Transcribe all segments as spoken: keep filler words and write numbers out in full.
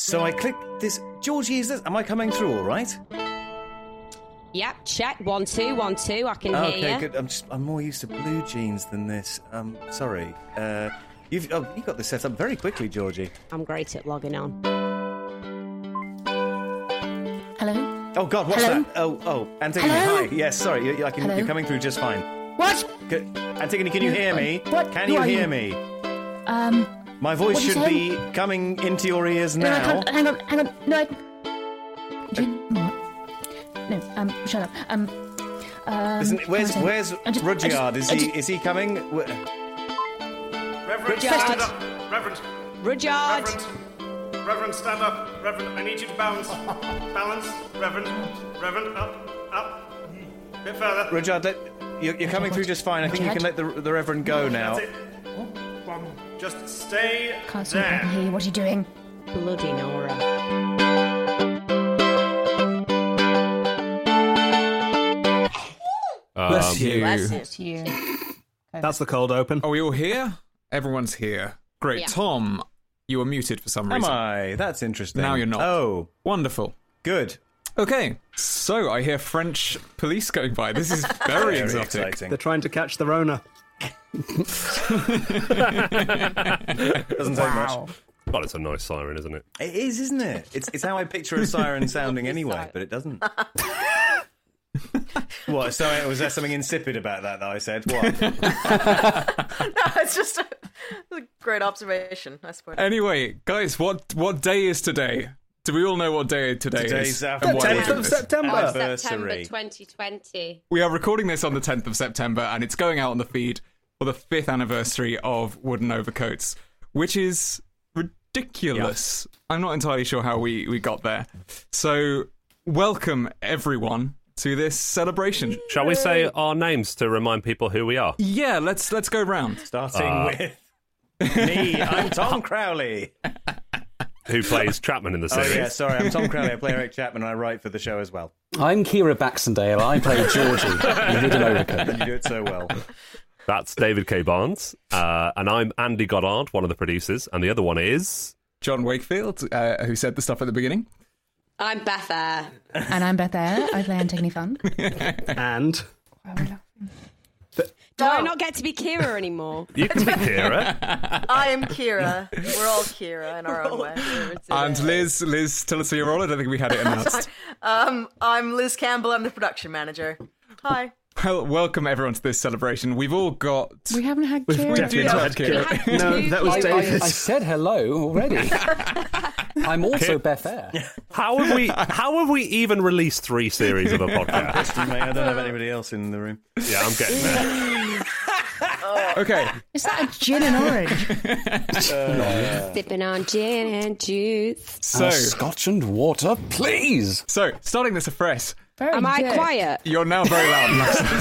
So I click this. Georgie, is this? Am I coming through all right? Yep, check. One, two, one, two. I can Oh, hear okay, you. good. I'm just, I'm more used to blue jeans than this. Um, sorry. Uh, you've oh, you got this set up very quickly, Georgie. I'm great at logging on. Hello? Oh God, what's Hello? that? Oh, oh, Antigone. Hello? Hi. Yes, sorry. You, I can, Hello? you're coming through just fine. What? Good. Antigone, can you hear me? What? Can Who you are hear you? me? Um, My voice What did should you be coming into your ears no, I now. can't, hang on, hang on, no, I... Do you know what? No, um, shut up. Um, um... Listen, where's Martin, where's I just- I Rudyard? just- Is I he just- is he coming? Wh- Reverend, Rudyard. stand up. Reverend, Rudyard! Reverend, Reverend, stand up. Reverend, I need you to balance. Balance. Reverend, Reverend, up, up. A bit further. Rudyard, let, you're, you're coming through just fine. I think you can let the the Reverend go now. That's it. Just stay Can't see if I can there. hear you. What are you doing? Bloody Nora. Bless you. It's you. That's the cold open. Are we all here? Everyone's here. Great. Yeah. Tom, you were muted for some Am reason. I? That's interesting. Now you're not. Oh, Wonderful. good. Okay, so I hear French police going by. This is very, Very exotic. exciting. They're trying to catch the Rona. Doesn't take much. Well, it's a nice siren, isn't it? It is, isn't it? It's it's how I picture a siren sounding anyway, but it doesn't. What? So was there something insipid about that that I said? What? No, it's just a, a great observation, I suppose. Anyway, guys, what what day is today? Do we all know what day today Today's is? our And why we're tenth doing of this? September. Anniversary. September twenty twenty. We are recording this on the tenth of September, and it's going out on the feed for the fifth anniversary of Wooden Overcoats, which is ridiculous. I'm not entirely sure how we, we got there. So, welcome everyone to this celebration. Shall we say our names to remind people who we are? Yeah, let's let's go round. Starting Uh, with me. I'm Tom Crowley. Who plays Chapman in the Oh series? yeah, sorry. I'm Tom Crowley. I play Eric Chapman, and I write for the show as well. I'm Kira Baxendale. I play Georgie in Wooden Overcoat. You do it so well. That's David K. Barnes. Uh, and I'm Andy Goddard, one of the producers. And the other one is... John Wakefield, uh, who said the stuff at the beginning. I'm Beth Eyre. And I'm Beth Eyre. I play Antigone Funn. And Do I not get to be Kira anymore? You can be Kira. I am Kira. We're all Kira in our own way. And Liz, Liz, tell us who your role. I don't think we had it announced. Um, I'm Liz Campbell. I'm the production manager. Hi. Well, welcome everyone to this celebration. We've all got... We haven't had We've Kira. definitely Yeah. had Kira. We had No, two that was I, I, David. I said hello already. I'm also Beth Eyre. How have we How have we even released three series of a podcast? Preston, mate, I don't have anybody else in the room. Yeah, I'm getting there. Okay, Is that a gin and orange? Sipping on gin and juice. so... Uh, Scotch and water, please. So, starting this afresh, Very Am I good. quiet? you're now very loud.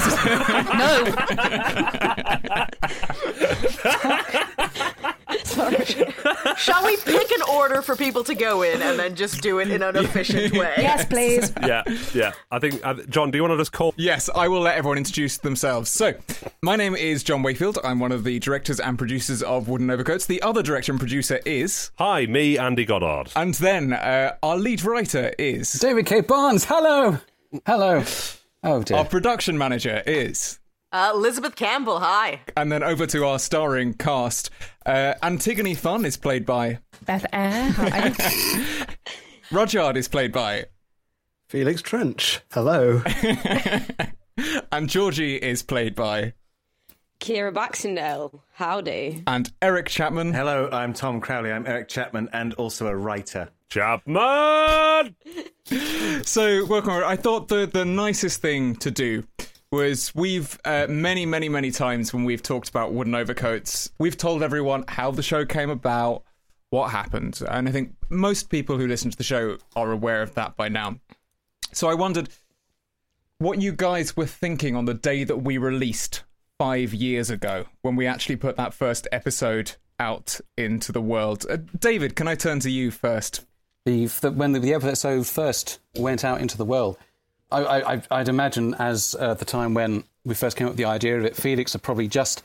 Shall we pick an order for people to go in and then just do it in an efficient way? Yes, please. Yeah, yeah. I think, uh, John, do you want to just call... Yes, I will let everyone introduce themselves. So, my name is John Wakefield. I'm one of the directors and producers of Wooden Overcoats. The other director and producer is... Hi, me, Andy Goddard. And then, uh, our lead writer is... David K. Barnes, hello. Hello. Oh, dear. Our production manager is... Uh, Elizabeth Campbell, hi. And then over to our starring cast. Uh, Antigone Funn is played by... Beth Eyre. Hi. Rudyard is played by... Felix Trench. Hello. And Georgie is played by... Kira Baxendale. Howdy. And Eric Chapman. Hello, I'm Tom Crowley. I'm Eric Chapman and also a writer. Chapman! So, welcome. I thought the, the nicest thing to do was we've, uh, many, many, many times when we've talked about Wooden Overcoats, we've told everyone how the show came about, what happened. And I think most people who listen to the show are aware of that by now. So I wondered what you guys were thinking on the day that we released five years ago, when we actually put that first episode out into the world. Uh, David, can I turn to you first? The, the, when the, the episode first went out into the world, I, I, I'd imagine as uh, the time when we first came up with the idea of it, Felix had probably just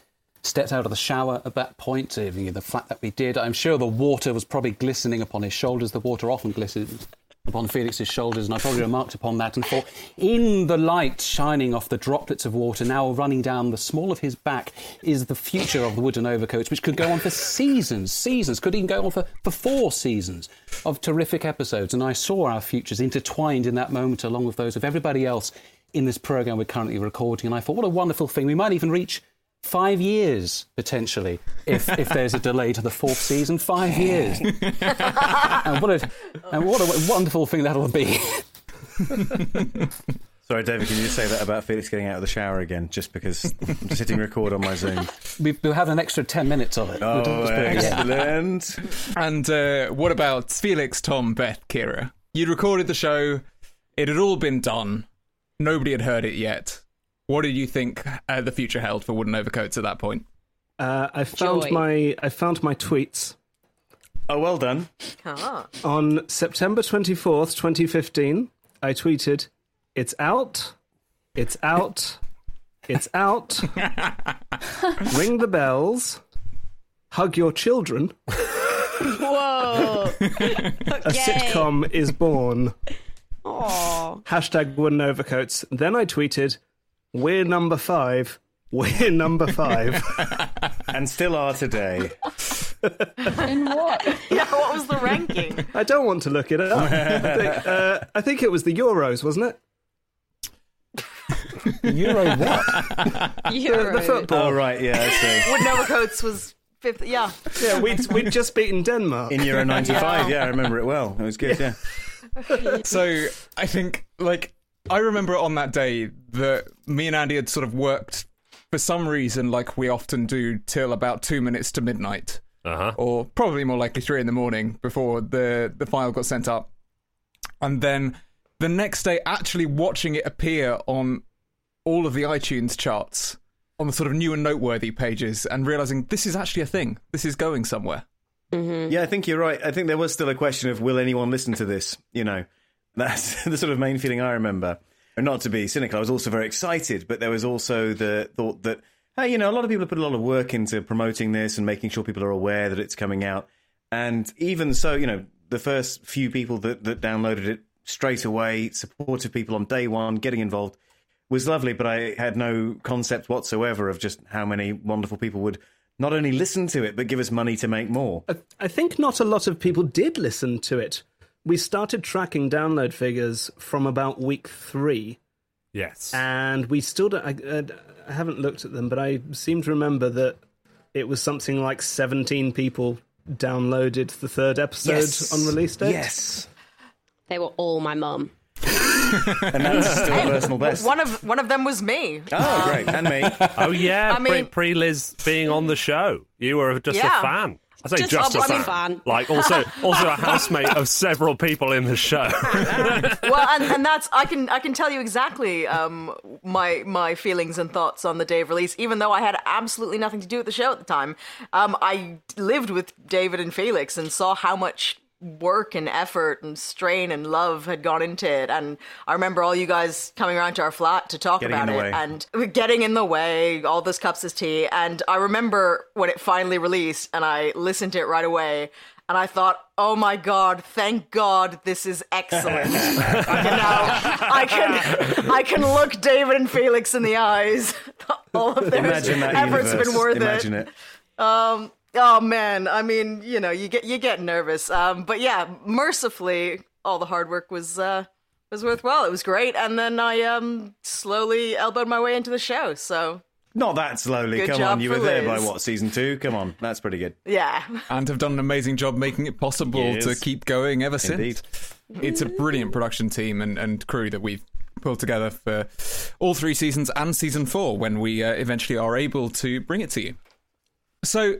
stepped out of the shower at that point, uh, the fact that we did. I'm sure the water was probably glistening upon his shoulders. The water often glistens upon Felix's shoulders, and I probably remarked upon that and thought, in the light shining off the droplets of water now running down the small of his back is the future of the Wooden Overcoats, which could go on for seasons, seasons, could even go on for, for four seasons of terrific episodes. And I saw our futures intertwined in that moment along with those of everybody else in this programme we're currently recording. And I thought, what a wonderful thing. We might even reach five years, potentially, if if there's a delay to the fourth season. Five years. and what a and what a wonderful thing that'll be. Sorry, David, can you just say that about Felix getting out of the shower again, just because I'm just hitting record on my Zoom? We, we'll have an extra ten minutes of it. Oh, We'll just put it- excellent. And uh, what about Felix, Tom, Beth, Kira? You'd recorded the show. It had all been done. Nobody had heard it yet. What did you think uh, the future held for Wooden Overcoats at that point? Uh, I found Joy. my I found my tweets Oh, well done. Ah. on September twenty-fourth, twenty fifteen. I tweeted, "It's out, it's out, it's out. Ring the bells, hug your children. Whoa. A sitcom is born." Aww. Hashtag Wooden Overcoats. Then I tweeted, "We're number five. We're number five." And still are today. In what? Yeah, what was the ranking? I don't want to look it up. I think, uh, I think it was the Euros, wasn't it? Euro what? Euro. The football. Oh, right, yeah, I see. Wooden Overcoats was fifth. Yeah. Yeah, we'd, we'd just beaten Denmark. In Euro ninety-five, yeah, I remember it well. It was good, yeah. So I think, like, I remember on that day that me and Andy had sort of worked for some reason, like we often do, till about two minutes to midnight, Uh-huh. or probably more likely three in the morning before the the file got sent up. And then the next day, actually watching it appear on all of the iTunes charts, on the sort of new and noteworthy pages, and realizing this is actually a thing. This is going somewhere. Yeah, I think you're right. I think there was still a question of, will anyone listen to this? You know, that's the sort of main feeling I remember. And not to be cynical, I was also very excited, but there was also the thought that, hey, you know, a lot of people have put a lot of work into promoting this and making sure people are aware that it's coming out. And even so, you know, the first few people that, that downloaded it straight away, supportive people on day one, getting involved, was lovely, but I had no concept whatsoever of just how many wonderful people would not only listen to it, but give us money to make more. I, I think not a lot of people did listen to it. We started tracking download figures from about week three, Yes. and we still don't. I, I haven't looked at them, but I seem to remember that it was something like seventeen people downloaded the third episode Yes. on release date. Yes. They were all my mum. And that's still a personal best. One of one of them was me. Oh, great. And me. Oh, yeah, I mean- pre, Pre-Liz being on the show. You were just Yeah. a fan. I say Just just, a a bloody fan. fan. Like, also, also a housemate of several people in the show. Well, and, and that's I can I can tell you exactly um, my my feelings and thoughts on the day of release. Even though I had absolutely nothing to do with the show at the time, um, I lived with David and Felix and saw how much work and effort and strain and love had gone into it. And I remember all you guys coming around to our flat to talk Getting about in the it way. and getting in the way, all those cups of tea. And I remember when it finally released and I listened to it right away. And I thought, oh my God, thank God this is excellent. You know, I can I can look David and Felix in the eyes. All of their Imagine that efforts have universe. been worth Imagine it. it. Um, oh man, I mean, you know, you get you get nervous. Um, but yeah, mercifully, all the hard work was uh, was worthwhile. It was great, and then I um slowly elbowed my way into the show. So Not that slowly. Good Come job on, you for were there by Liz. what, season two? Come on, that's pretty good. yeah, And have done an amazing job making it possible Yes. to keep going ever Indeed. since. It's a brilliant production team and, and crew that we've pulled together for all three seasons and season four when we uh, eventually are able to bring it to you. So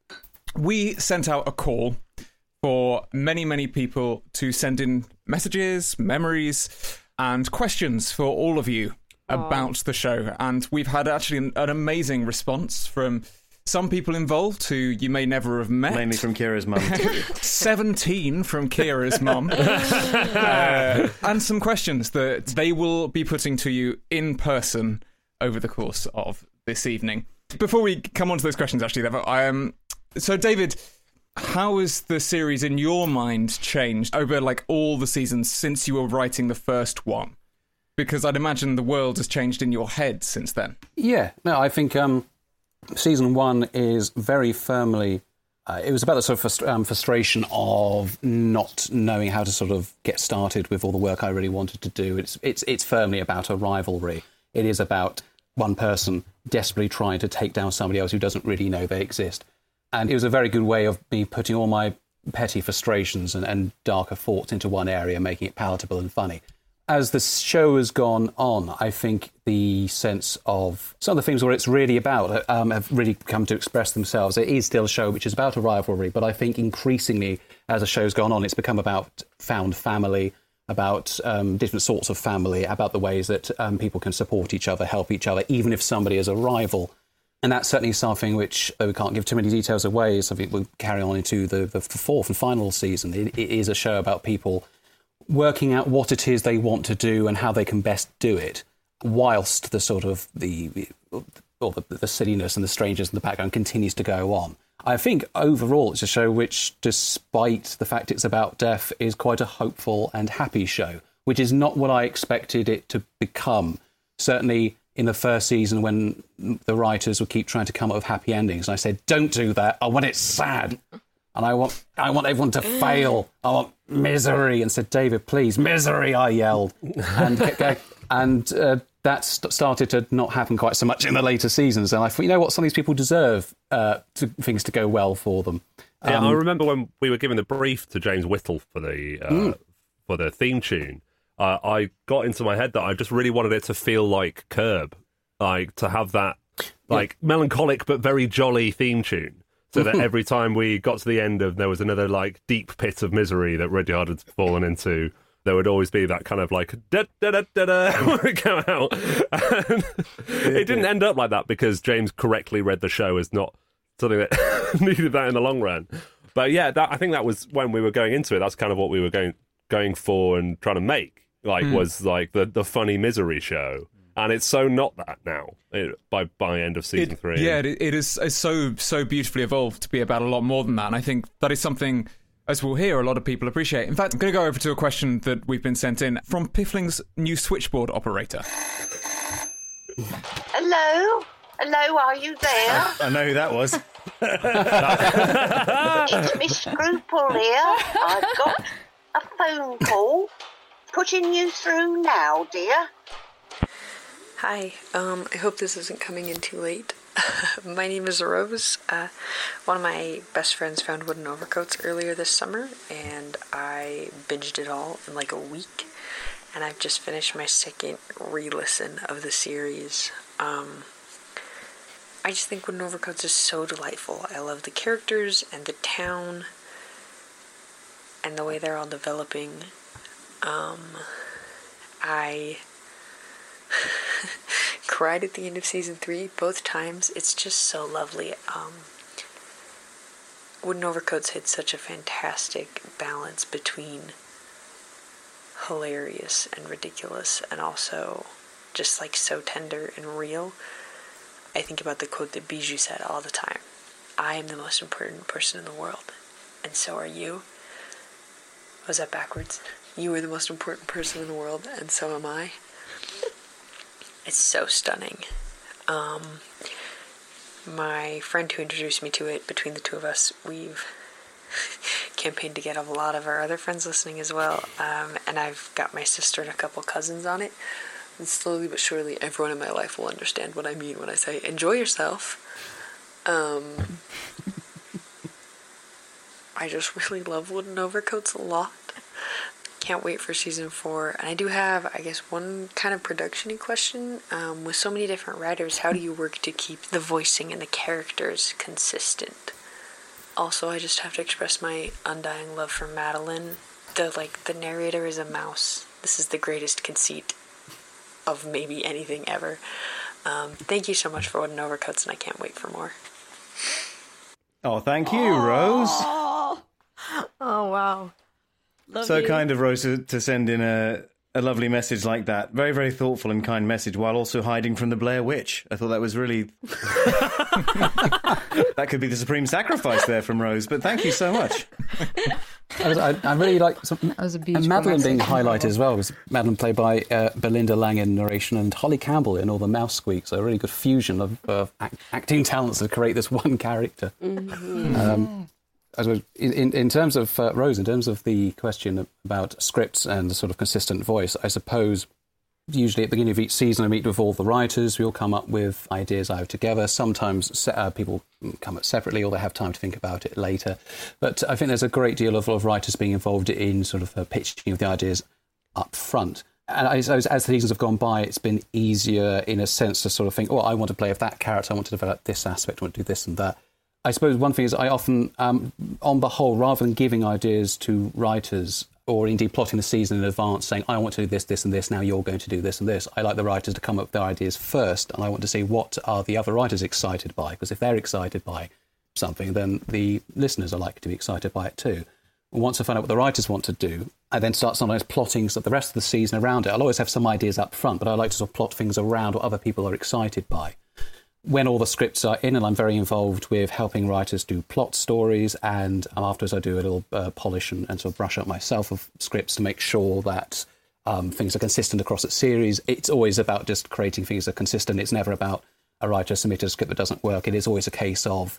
we sent out a call for many, many people to send in messages, memories, and questions for all of you about the show. And we've had actually an, an amazing response from some people involved who you may never have met. Mainly from Kira's mum. seventeen from Kira's mum. uh, and some questions that they will be putting to you in person over the course of this evening. Before we come on to those questions, actually, I um, so David, how has the series in your mind changed over like all the seasons since you were writing the first one? Because I'd imagine the world has changed in your head since then. Yeah, no, I think um, season one is very firmly. Uh, it was about the sort of frust- um, frustration of not knowing how to sort of get started with all the work I really wanted to do. It's it's it's firmly about a rivalry. It is about one person desperately trying to take down somebody else who doesn't really know they exist. And it was a very good way of me putting all my petty frustrations and, and darker thoughts into one area, making it palatable and funny. As the show has gone on, I think the sense of some of the things where it's really about um, have really come to express themselves. It is still a show which is about a rivalry, but I think increasingly as the show's gone on, it's become about found family, about um, different sorts of family, about the ways that um, people can support each other, help each other, even if somebody is a rival. And that's certainly something which, though we can't give too many details away, is something we'll carry on into the, the fourth and final season. It, it is a show about people working out what it is they want to do and how they can best do it, whilst the sort of the or the, the silliness and the strangeness in the background continues to go on. I think overall it's a show which, despite the fact it's about death, is quite a hopeful and happy show, which is not what I expected it to become. Certainly in the first season, when the writers would keep trying to come up with happy endings, and I said, don't do that, I want it sad. And I want I want everyone to fail. I want misery. And said, David, please, misery, I yelled. And kept going. And uh, that st- started to not happen quite so much in the later seasons. And I thought, you know what, some of these people deserve uh, to, things to go well for them. Um, yeah, I remember when we were giving the brief to James Whittle for the uh, mm. for the theme tune, uh, I got into my head that I just really wanted it to feel like Curb, like to have that like yeah. melancholic but very jolly theme tune. So that every time we got to the end of, there was another like deep pit of misery that Rudyard had fallen into, there would always be that kind of like da da da da da when it came out. And it didn't end up like that because James correctly read the show as not something that needed that in the long run. But yeah, that, I think that was when we were going into it. That's kind of what we were going going for and trying to make. Like mm. was like the the funny misery show. And it's so not that now it, by by end of season it, three. Yeah, it, it is it's so so beautifully evolved to be about a lot more than that. And I think that is something, as we'll hear, a lot of people appreciate. In fact, I'm going to go over to a question that we've been sent in from Piffling's new switchboard operator. Hello? Hello, are you there? I, I know who that was. It's Miss Scruple here. I've got a phone call. Putting you through now, dear. Hi, um, I hope this isn't coming in too late. My name is Rose. Uh, one of my best friends found Wooden Overcoats earlier this summer, and I binged it all in like a week. And I've just finished my second re-listen of the series. Um, I just think Wooden Overcoats is so delightful. I love the characters and the town and the way they're all developing. Um, I... cried at the end of season three both times. It's just so lovely. Um, Wooden Overcoats hit such a fantastic balance between hilarious and ridiculous and also just like so tender and real. I think about the quote that Bijou said all the time. I am the most important person in the world, and so are you. Was that backwards? You are the most important person in the world, and so am I. It's so stunning. Um, my friend who introduced me to it, between the two of us, we've campaigned to get a lot of our other friends listening as well. Um, and I've got my sister and a couple cousins on it. And slowly but surely, everyone in my life will understand what I mean when I say, enjoy yourself. Um, I just really love Wooden Overcoats a lot. Can't wait for season four. And I do have, I guess, one kind of production-y question. Um, with so many different writers, how do you work to keep the voicing and the characters consistent? Also, I just have to express my undying love for Madeline. The, like, the narrator is a mouse. This is the greatest conceit of maybe anything ever. Um, thank you so much for Wooden Overcoats, and I can't wait for more. Oh, thank you, Aww. Rose. Oh, wow. Love so you. Kind of Rose to, to send in a a lovely message like that. Very, very thoughtful and kind message, while also hiding from the Blair Witch. I thought that was really... that could be the supreme sacrifice there from Rose, but thank you so much. I, was, I, I really like some, That was a and beautiful Madeline being message. highlighted as well. Was Madeline played by uh, Belinda Lang in narration and Holly Campbell in all the mouse squeaks. So a really good fusion of, of act, acting talents to create this one character. Mm-hmm. Um, I suppose in, in terms of uh, Rose, in terms of the question about scripts and the sort of consistent voice, I suppose usually at the beginning of each season I meet with all the writers. We all come up with ideas either together. Sometimes se- uh, people come up separately or they have time to think about it later. But I think there's a great deal of, of writers being involved in sort of uh, pitching of the ideas up front. And I suppose as the seasons have gone by, it's been easier in a sense to sort of think, oh, I want to play with that character, I want to develop this aspect, I want to do this and that. I suppose one thing is I often, um, on the whole, rather than giving ideas to writers or indeed plotting the season in advance, saying, I want to do this, this and this, now you're going to do this and this, I like the writers to come up with their ideas first, and I want to see what are the other writers excited by, because if they're excited by something, then the listeners are likely to be excited by it too. And once I find out what the writers want to do, I then start sometimes plotting so the rest of the season around it. I'll always have some ideas up front, but I like to sort of plot things around what other people are excited by. When all the scripts are in, and I'm very involved with helping writers do plot stories, and afterwards I do a little uh, polish and, and sort of brush up myself of scripts to make sure that um, things are consistent across the series. It's always about just creating things that are consistent. It's never about a writer submitted a script that doesn't work. It is always a case of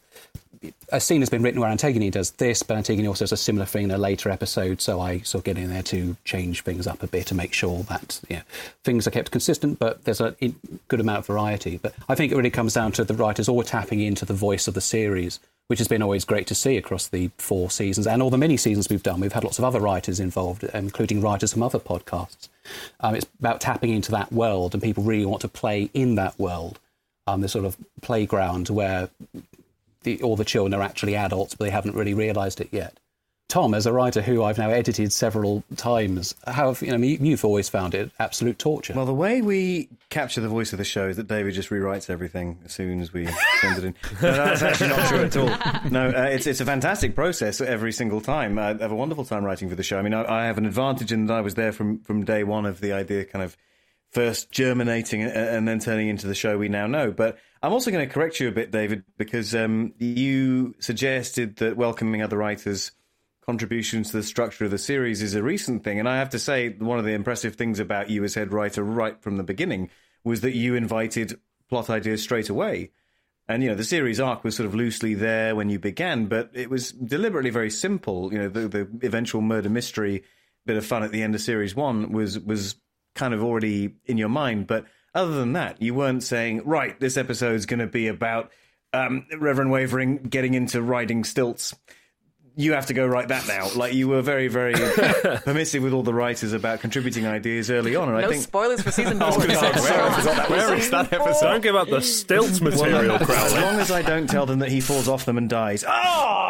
a scene has been written where Antigone does this, but Antigone also does a similar thing in a later episode, so I sort of get in there to change things up a bit to make sure that you know, things are kept consistent, but there's a good amount of variety. But I think it really comes down to the writers all tapping into the voice of the series, which has been always great to see across the four seasons and all the mini seasons we've done. We've had lots of other writers involved, including writers from other podcasts. Um, it's about tapping into that world, and people really want to play in that world. Um, this sort of playground where the, all the children are actually adults, but they haven't really realised it yet. Tom, as a writer who I've now edited several times, how have, you know, you've always found it absolute torture. Well, the way we capture the voice of the show is that David just rewrites everything as soon as we send it in. No, that's actually not true at all. No, uh, it's it's a fantastic process every single time. I have a wonderful time writing for the show. I mean, I, I have an advantage in that I was there from, from day one of the idea kind of first germinating and then turning into the show we now know. But I'm also going to correct you a bit, David, because um, you suggested that welcoming other writers' contributions to the structure of the series is a recent thing. And I have to say, one of the impressive things about you as head writer right from the beginning was that you invited plot ideas straight away. And, you know, the series arc was sort of loosely there when you began, but it was deliberately very simple. You know, the, the eventual murder mystery bit of fun at the end of series one was was kind of already in your mind. But other than that, you weren't saying, right, this episode's going to be about um, Reverend Wavering getting into riding stilts. You have to go write that now. Like, you were very, very permissive with all the writers about contributing ideas early on. And no I think spoilers for season four. I was going to say, sorry, I forgot that was Where is that episode? Don't give up the stilts material, well, Crowley. as long as I don't tell them that he falls off them and dies. Oh!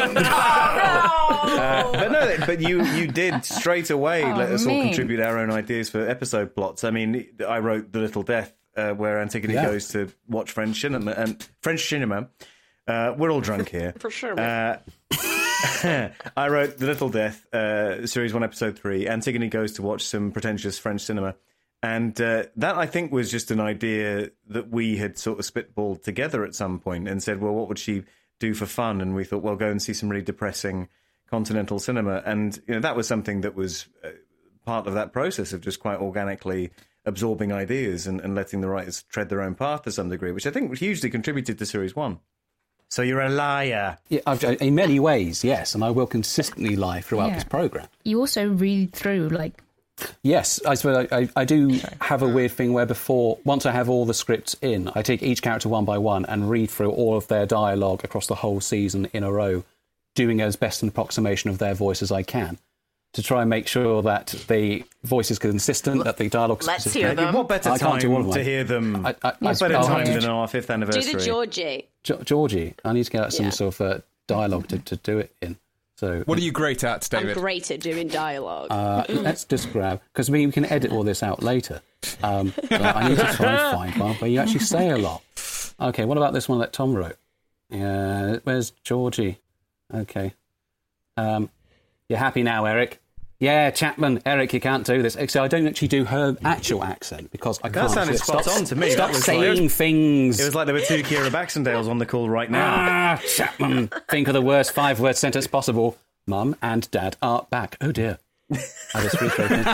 uh, but no, but you, you did straight away Oh, let us all mean. contribute our own ideas for episode plots. I mean, I wrote The Little Death, uh, where Antigone Yeah. goes to watch French cinema. And French cinema. Uh, we're all drunk here. For sure. Uh, I wrote The Little Death, uh, series one, episode three. Antigone goes to watch some pretentious French cinema. And uh, that, I think, was just an idea that we had sort of spitballed together at some point and said, well, what would she do for fun? And we thought, well, go and see some really depressing continental cinema. And you know, that was something that was uh, part of that process of just quite organically absorbing ideas and, and letting the writers tread their own path to some degree, which I think hugely contributed to series one. So you're a liar. Yeah, I've, in many ways, yes, and I will consistently lie throughout Yeah. this programme. You also read through, like... Yes, I suppose I, I, I do have a weird thing where before, once I have all the scripts in, I take each character one by one and read through all of their dialogue across the whole season in a row, doing as best an approximation of their voice as I can, to try and make sure that the voice is consistent, that the dialogue is Let's consistent. hear them. What better I can't do all of time to mine. hear them? I, I, What I, better I'll time have to- than our fifth Do anniversary? the Georgie. Jo- Georgie, I need to get out some Yeah. sort of uh, dialogue to, to do it in. So What are you great at, David? I'm great at doing dialogue. Uh, let's just grab, because we can edit all this out later. Um, so I need to try and find one where you actually say a lot. Okay, what about this one that Tom wrote? Uh, where's Georgie? Okay. Um, you're happy now, Eric? Yeah, Chapman, Eric, you can't do this. Actually, I don't actually do her actual accent because I That can't. sounded Stop- spot on to me. Stop That was saying like- things. It was like there were two Kira Baxendales on the call right now. Ah, Chapman, think of the worst five-word sentence possible. Mum and Dad are back. Oh dear. I just rephrased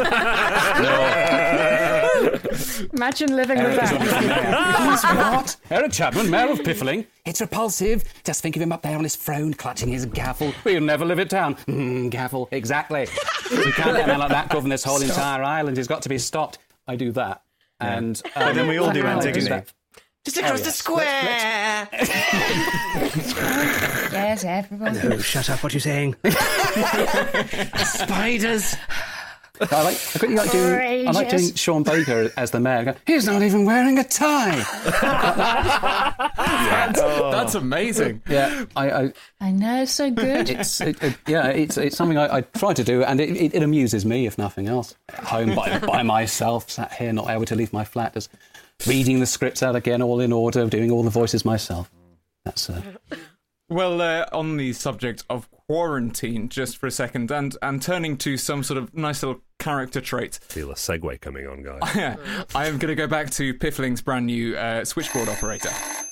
it. Imagine living with Eric is that. He's what? Eric Chapman, Mayor of Piffling. It's repulsive. Just think of him up there on his throne, clutching his gavel. We'll never live it down. Mm, gavel, exactly. We can't let a man like that govern this whole entire island. He's got to be stopped. I do that. And um, But then we all do I Antigone. that. Just across Oh, the yes. square. Yes, everyone. Oh, shut up! What are you saying? Spiders. I like, I really like doing, I like doing Outrageous. Sean Baker as the mayor. He's not even wearing a tie. That's, that's amazing. Yeah, I, I I know, so good. it's it, it, yeah, it's it's something I, I try to do, and it, it, it amuses me if nothing else. At home by by myself, sat here, not able to leave my flat, just reading the scripts out again, all in order, doing all the voices myself. That's uh, Well, uh, on the subject of quarantine, just for a second, and, and turning to some sort of nice little character trait, Feel a segue coming on, guys. I am going to go back to Piffling's brand new uh, switchboard operator.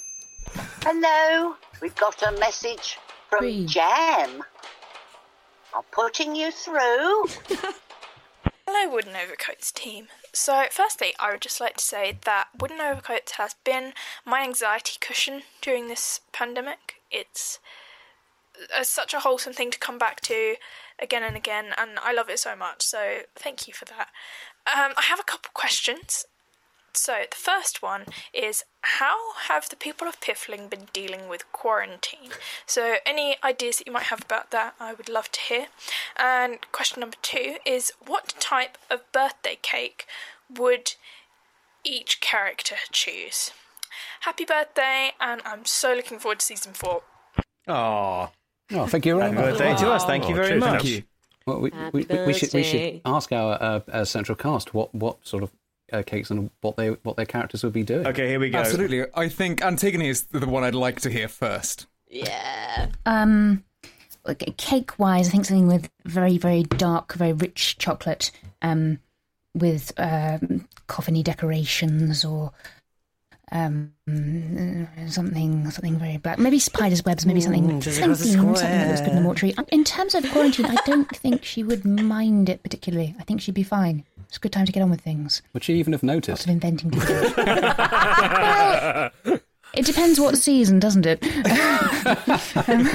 Hello, we've got a message from Three. Jam. I'm putting you through. Hello, Wooden Overcoats team. So, firstly, I would just like to say that Wooden Overcoats has been my anxiety cushion during this pandemic. It's uh, such a wholesome thing to come back to again and again, and I love it so much, so thank you for that. Um, I have a couple questions. So, the first one is, how have the people of Piffling been dealing with quarantine? So, any ideas that you might have about that, I would love to hear. And question number two is, what type of birthday cake would each character choose? Happy birthday, and I'm so looking forward to season four. Aw. oh, thank you very Happy much. birthday to us. Thank you Oh, very cheers, much. thank you. Well, we, we, we, we should we should ask our, uh, our central cast what what sort of uh, cakes and what they what their characters would be doing. Okay, here we go. Absolutely. I think Antigone is the one I'd like to hear first. Yeah. Um, cake wise, I think something with very, very dark, very rich chocolate, um, with um, coffiny decorations or um, something, something very black. Maybe spiders' webs. Maybe something, just something, across the something square. that looks good in the mortuary. In terms of quarantine, I don't think she would mind it particularly. I think she'd be fine. It's a good time to get on with things. Would she even have Lots noticed? of inventing to do. Well, it depends what season, doesn't it? Um,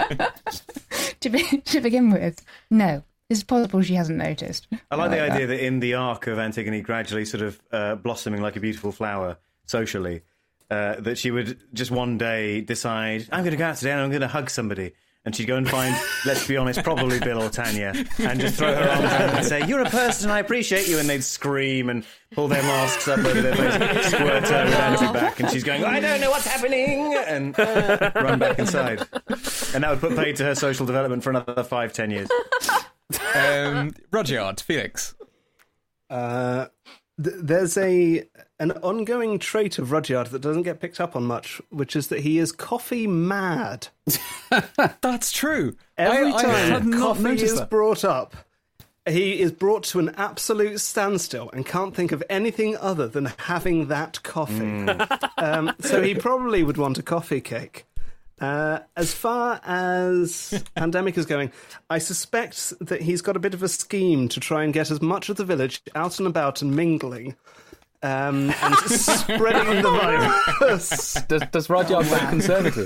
to, be, to begin with, no. It's possible she hasn't noticed. I like the that. idea that in the arc of Antigone gradually sort of uh, blossoming like a beautiful flower socially, uh, that she would just one day decide, I'm going to go out today and I'm going to hug somebody. And she'd go and find, let's be honest, probably Bill or Tanya, and just throw her arms around and say, you're a person, I appreciate you. And they'd scream and pull their masks up over their face, squirt her with anti-bac, and she's going, I don't know what's happening, and run back inside. And that would put paid to her social development for another five, ten years. Um, Rudyard, Felix. Uh, th- there's a an ongoing trait of Rudyard that doesn't get picked up on much, which is that he is coffee mad. That's true. Every I, I time had not coffee noticed is that. brought up, he is brought to an absolute standstill and can't think of anything other than having that coffee. Um, so he probably would want a coffee cake. Uh, as far as pandemic is going, I suspect that he's got a bit of a scheme to try and get as much of the village out and about and mingling. Um, and spreading the virus. Does, does Rudyard vote Conservative?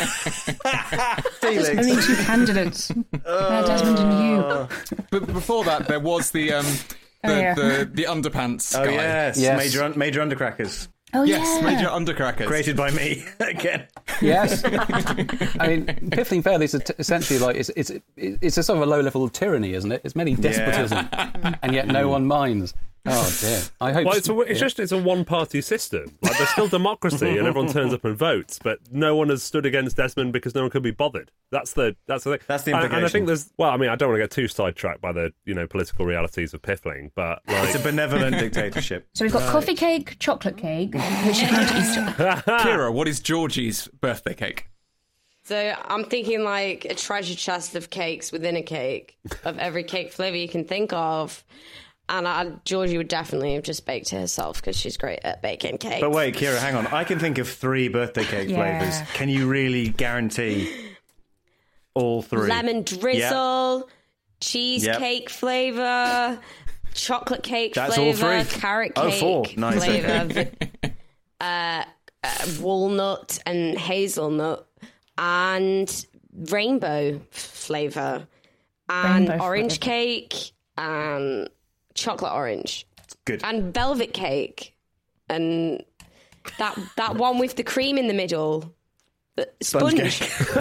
There's only two candidates. Uh, Desmond and you. But before that, there was the um, the, Oh, yeah. the, the underpants Oh, guy. yes. Yes. Major, un- major undercrackers. Oh, Yes, yeah. Major Undercrackers. Created by me, again. Yes. I mean, Piffling Vale is a t- essentially like it's it's it's a sort of a low level of tyranny, isn't it? It's mainly despotism, and yet no one minds. Oh dear! I hope. Well, it's, a, it's just it's a one-party system. Like there's still democracy, and everyone turns up and votes, but no one has stood against Desmond because no one could be bothered. That's the that's the thing. That's the And- And I implication. think there's well, I mean, I don't want to get too sidetracked by the you know political realities of Piffling, but like It's a benevolent dictatorship. So we've got coffee cake, chocolate cake, which you can eat Easter. Kira, what is Georgie's birthday cake? So I'm thinking like a treasure chest of cakes within a cake, of every cake flavour you can think of. And I, Georgie would definitely have just baked it herself because she's great at baking cakes. But wait, Kira, hang on. I can think of three birthday cake Yeah. flavours. Can you really guarantee all three? Lemon drizzle, Yep. cheesecake flavour, chocolate cake That's all flavour, three. carrot Oh, cake four. Nice. flavour, uh, uh, walnut and hazelnut, and rainbow flavour, and Rainbow orange flavour. cake, and chocolate orange. Good. And velvet cake, and that that one with the cream in the middle. Uh, Sponge Sponge.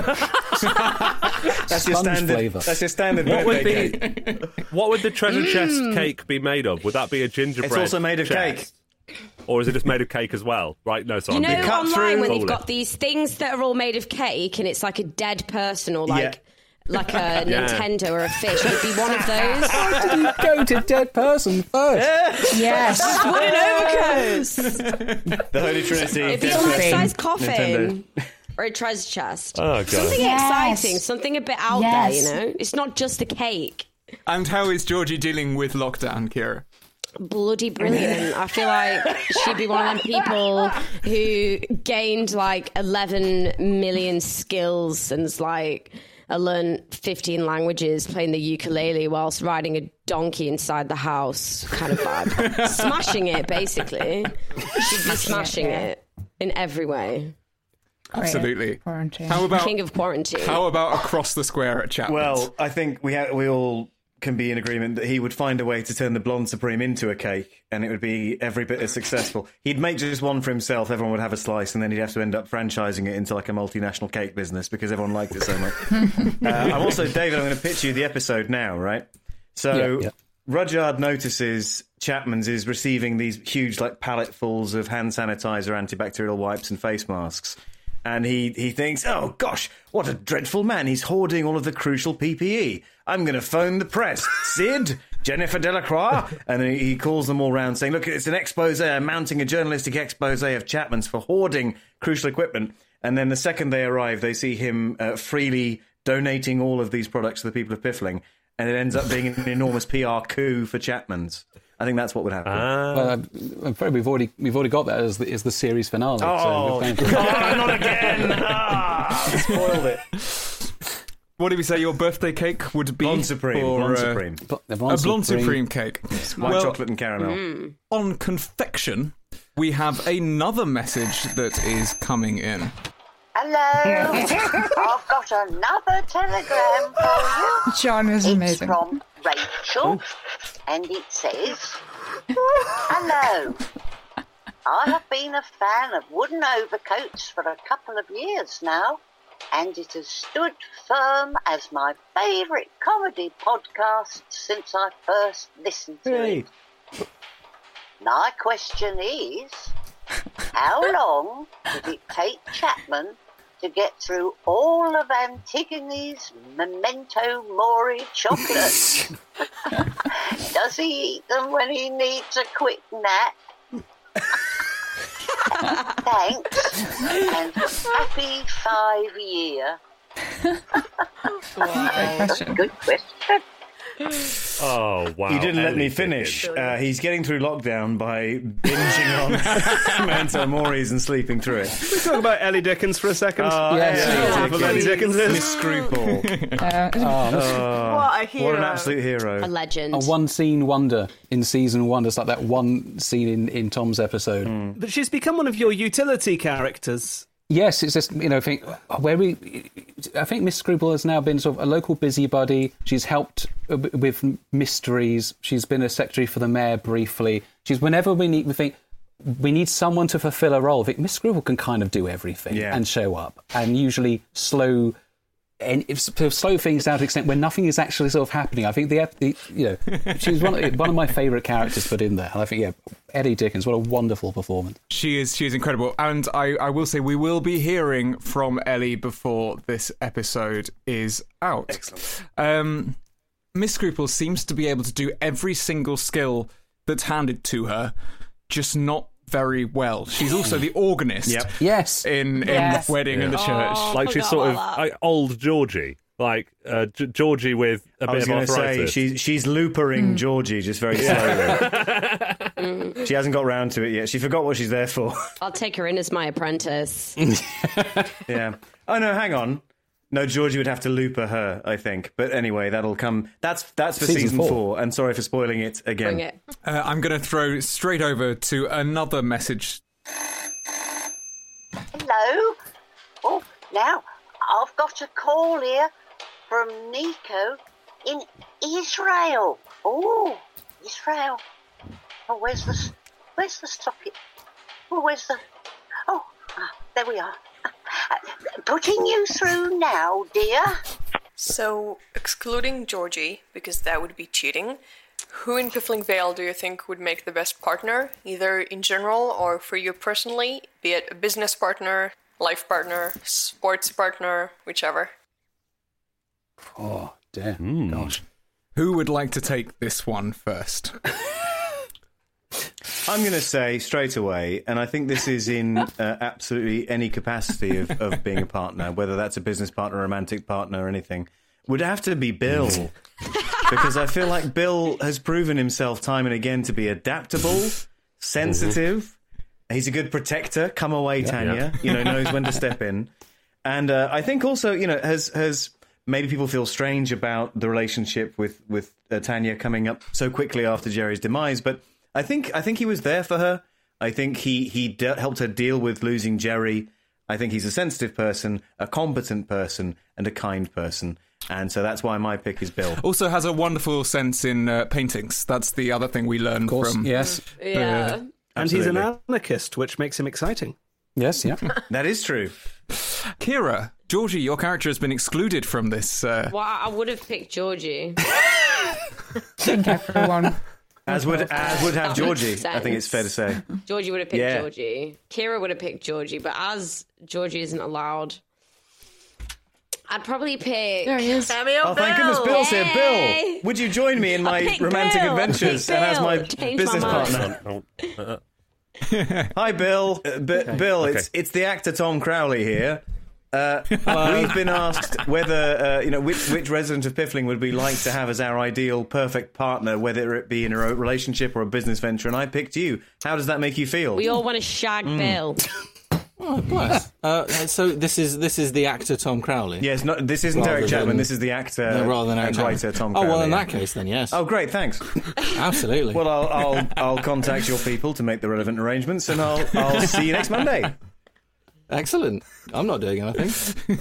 That's your Sponge standard. flavour. That's your standard What would birthday be cake. what would the treasure chest Mm. cake be made of? Would that be a gingerbread? It's also made of chest? Or is it just made of cake as well? Right, no, sorry. You I'm know being- online when they've Fool it. got these things that are all made of cake and it's like a dead person or like like a Yeah. Nintendo or a fish. Would it be one of those? Why did you go to dead person first? Yes. Wooden overcoats. The Holy Trinity. It'd be a Dead life-size Person, coffin. Or a treasure chest. Oh, God. Something Yes. exciting, something a bit out Yes. there, you know? It's not just a cake. And how is Georgie dealing with lockdown, Kira? Bloody brilliant. I feel like she'd be one of them people who gained like eleven million skills and's like I learned fifteen languages playing the ukulele whilst riding a donkey inside the house kind of vibe. Smashing it, basically. She'd be smashing yeah. it in every way. Absolutely. Quarantine. How about King of quarantine. How about across the square at Chapman's? Well, I think we ha- we all can be in agreement that he would find a way to turn the Blonde Supreme into a cake, and it would be every bit as successful. He'd make just one for himself, everyone would have a slice, and then he'd have to end up franchising it into like a multinational cake business because everyone liked it so much. uh, I'm also, David, I'm going to pitch you the episode now, right? So Yeah, yeah. Rudyard notices Chapman's is receiving these huge like palletfuls of hand sanitizer, antibacterial wipes, and face masks. And he, he thinks, oh, gosh, what a dreadful man. He's hoarding all of the crucial P P E. I'm going to phone the press. Sid, Jennifer Delacroix. And then he calls them all round saying, look, it's an expose. I'm mounting a journalistic expose of Chapman's for hoarding crucial equipment. And then the second they arrive, they see him uh, freely donating all of these products to the people of Piffling. And it ends up being an enormous P R coup for Chapman's. I think that's what would happen. Well, I'm- I'm afraid we've already we've already got that as the, as the series finale. Oh, so oh, not again! Ah, spoiled it. What did we say your birthday cake would be? Blonde Supreme, Or, Blonde uh, Supreme. The a Blonde Supreme cake. White chocolate and caramel. Mm. On confection, we have another message that is coming in. Hello, I've got another telegram for you. John is it's amazing. from Rachel, and it says, hello. I have been a fan of Wooden Overcoats for a couple of years now, and it has stood firm as my favourite comedy podcast since I first listened to Hey. it. My question is, how long did it take Chapman to get through all of Antigone's Memento Mori chocolates? Does he eat them when he needs a quick nap? Thanks, and happy five year. Great question. Good question. Oh, wow. He didn't let Ellie me finish. Dickens. Uh, he's getting through lockdown by binging on Memento Moris and sleeping through it. Can we talk about Ellie Dickens for a second? Oh, Yes. Ellie Yeah, Dickens. Ellie Dickens is. Miss Scruple. Uh, Oh, What a hero. what an absolute hero. A legend. A one scene wonder in season one. It's like that one scene in, in Tom's episode. But she's become one of your utility characters. Yes, it's just, you know, I think where we, I think Miss Scruple has now been sort of a local busybody. She's helped with mysteries. She's been a secretary for the mayor briefly. She's whenever we need, we think we need someone to fulfil a role. I think Miss Scruple can kind of do everything Yeah. and show up and usually slow. And if, sort of slow things down to an extent where nothing is actually sort of happening. I think the, the you know, she's one of, one of my favourite characters put in there. And I think, yeah, Ellie Dickens, what a wonderful performance. She is she is incredible. And I, I will say we will be hearing from Ellie before this episode is out. Excellent. Um, Miss Scruple seems to be able to do every single skill that's handed to her, just not very well. She's also the organist. Yep. Yes. In in Yes. Wedding in the Church. Oh, Like she's forgot sort of about that. like, old Georgie, like uh, G- Georgie with a I bit was of going to say arthritis. she's she's loopering Georgie just very slowly. She hasn't got round to it yet. She forgot what she's there for. I'll take her in as my apprentice. Yeah. Oh no, hang on. No, Georgie would have to looper her, I think. But anyway, that'll come. That's that's for Season season, four. four. And sorry for spoiling it again. Bring it. Uh, I'm going to throw straight over to another message. Hello. Oh, now I've got a call here from Nico in Israel. Oh, Israel. Oh, where's the where's the stop it? Oh, where's the? Oh, ah, there we are. Uh, putting you through now, dear. So, excluding Georgie, because that would be cheating, who in Piffling Vale do you think would make the best partner, either in general or for you personally, be it a business partner, life partner, sports partner, whichever? Oh, dear. Gosh. Who would like to take this one first? I'm going to say straight away, and I think this is in uh, absolutely any capacity of, of being a partner, whether that's a business partner, a romantic partner, or anything, would have to be Bill. Because I feel like Bill has proven himself time and again to be adaptable, sensitive. He's a good protector. Come away, Tanya. You know, knows when to step in. And uh, I think also, you know, has has made people feel strange about the relationship with with uh, Tanya coming up so quickly after Jerry's demise. But I think I think he was there for her. I think he he de- helped her deal with losing Jerry. I think he's a sensitive person, a competent person, and a kind person. And so that's why my pick is Bill. Also has a wonderful sense in uh, paintings. That's the other thing we learn from. Yes. Yeah. Uh, And he's an Absolutely. anarchist, which makes him exciting. Yes, yeah. That is true. Kira, Georgie, your character has been excluded from this. Uh, Well, I would have picked Georgie. I think everyone. As would as would have That Georgie. makes I think it's fair to say. Georgie would have picked Yeah. Georgie. Kira would have picked Georgie, but as Georgie isn't allowed, I'd probably pick. There he is. Cameo Oh, thank goodness Bill's here. Yay! Bill, would you join me in my pick romantic Bill. adventures Pick and as my Bill. Change my business mind. partner? Hi, Bill. Uh, B- Bill, it's it's the actor Tom Crowley here. Uh, we've been asked whether uh, you know which which resident of Piffling would we like to have as our ideal perfect partner, whether it be in a relationship or a business venture, and I picked you. How does that make you feel? We all want to shag Mm. Bill. Oh, bless. Uh, so this is this is the actor Tom Crowley. Yes, no, this isn't Rather Eric Chapman. than- This is the actor No, rather than Eric and Chapman. writer Tom Oh Crowley. well, in yeah. that case, then yes. Oh, great, thanks. Absolutely. Well, I'll, I'll I'll contact your people to make the relevant arrangements, and I'll I'll see you next Monday. Excellent. I'm not doing anything.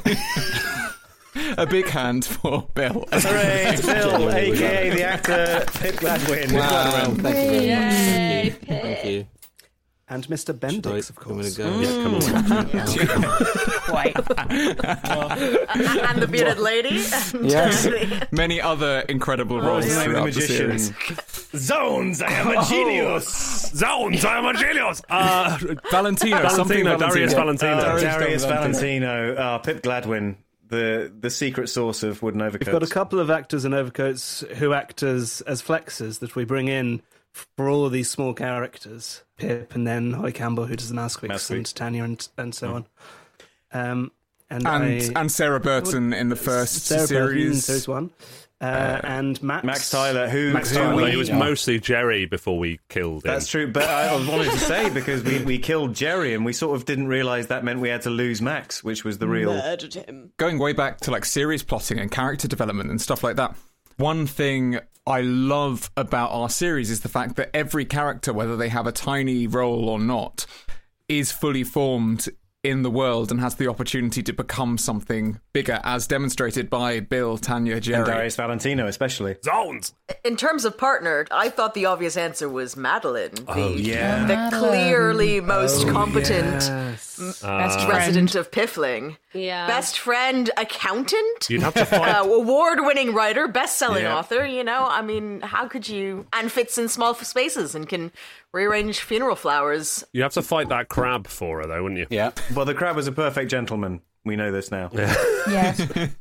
a big hand for Bill. Hooray, Bill, aka the actor Pip Gladwin. Wow, thank you very Yay, much. Thank you. And Mister Bendix, of course. Go. Yeah, come on. Wait. And the bearded lady. Yes. Many other incredible roles What's the name of the throughout the magician? series. Zones, I am a genius. Zones, I am a genius. Uh, Valentino, something Valentino, Darius Valentino. Valentino. Uh, Darius Darius Valentino. Valentino, uh, Pip Gladwin, the the secret source of wooden overcoats. We've got a couple of actors in overcoats who act as, as flexes that we bring in for all of these small characters. Pip and then Hoy Campbell, who does the Mouse Quicks, Mouse and Tanya and, and so on. Um, and And, I, and Sarah Burton in the first Sarah Burton, series. there's one. Uh, and Max, Max Tyler, who, Max who Tyler. we, He was mostly Jerry before we killed him. That's true, but I wanted to say because we, we killed Jerry and we sort of didn't realise that meant we had to lose Max, which was the real. Murdered him. Going way back to like series plotting and character development and stuff like that. One thing I love about our series is the fact that every character, whether they have a tiny role or not, is fully formed in the world and has the opportunity to become something bigger, as demonstrated by Bill, Tanya, And Jerry. Darius Valentino, especially. Zones. In terms of partner, I thought the obvious answer was Madeline. The, Oh, yeah. the Madeline. clearly most competent Yes. Best resident friend. of Piffling. Yeah. Best friend accountant? You'd have to find. Uh, award-winning writer, best-selling Yeah. author, you know, I mean, how could you... And fits in small spaces and can rearrange funeral flowers. You have to fight that crab for her, though, wouldn't you? Yeah. Well, the crab was a perfect gentleman. We know this now. Yes.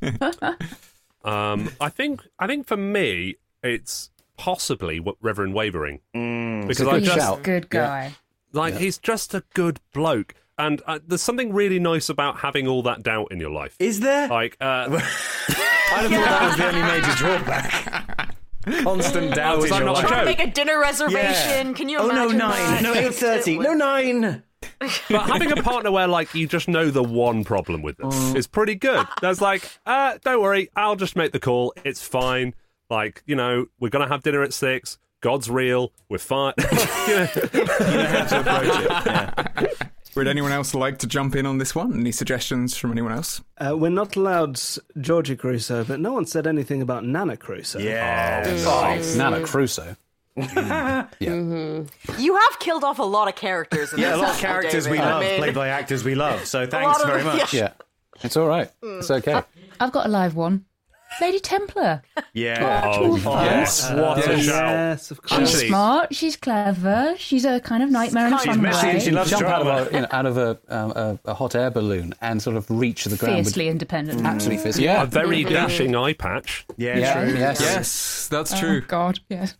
Um, I think. I think for me, it's possibly what Reverend Wavering Mm. because a I good just shout. Good guy. Like, Yeah. he's just a good bloke. And uh, there's something really nice about having all that doubt in your life. Is there? Like, uh, I thought that was the only major drawback. Constant doubt was in that your not life. a Trying to joke? make a dinner reservation. Yeah. Can you Oh, no, imagine nine. that? No, eight thirty. No, nine. But having a partner where, like, you just know the one problem with them Mm. is pretty good. There's like, uh, don't worry, I'll just make the call. It's fine. Like, you know, we're going to have dinner at six. God's real. We're fine. You know. You know how to approach it. Yeah. Would anyone else like to jump in on this one? Any suggestions from anyone else? Uh, we're not allowed Georgie Crusoe, but no one said anything about Nana Crusoe. Yeah. Oh, Nana Crusoe. You have killed off a lot of characters. In Yeah, a this lot of episode, characters David. we I love, mean, played by actors we love. So lot thanks of- very much. Yeah, it's all right. It's okay. I've got a live one. Lady Templar. Yeah. Oh, fun. yes. What a Yes, shout. yes, of course. She's Actually- smart, she's clever, she's a kind of nightmare in a She's fun messy and way. she loves Jump out of, drama. a, you know, out of a, um, a, a hot air balloon and sort of reach the ground. with- Fiercely independent. Absolutely fierce. Yeah. A very dashing eye patch. Yeah, Yeah, true. yes. Yes, that's Oh, true. God, yes.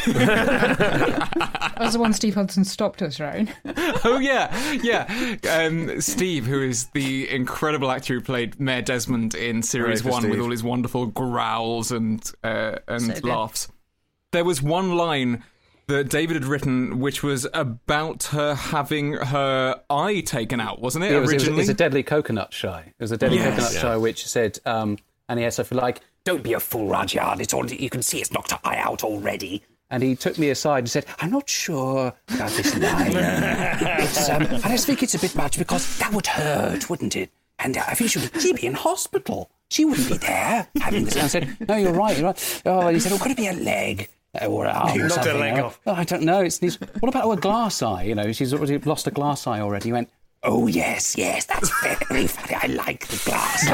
That was the one Steve Hudson stopped us, right? Oh, yeah, yeah. Um, Steve, who is the incredible actor who played Mayor Desmond in Series Hooray for one with Steve. all his wonderful growls and, uh, and So good. laughs. There was one line that David had written which was about her having her eye taken out, wasn't it, It was, it was, originally? it's a deadly coconut shy. It was a deadly Yes. coconut Yeah. shy which said, um, and he had something like, Don't be a fool, Rudyard. It's all, you can see it's knocked her eye out already. and he took me aside and said, I'm not sure about this line. It's, um, I just think it's a bit much because that would hurt, wouldn't it? And uh, I think she would, she'd be in hospital. She wouldn't be there having this. And I said, no, you're right, you're right. Oh, and he said, oh, could it be a leg? Or an arm You or knocked her something? leg Oh, off. Oh, I don't know. It's, it's, what about a glass eye? You know, she's already lost a glass eye already. He went, Oh, yes, yes, that's very funny. I like the glass.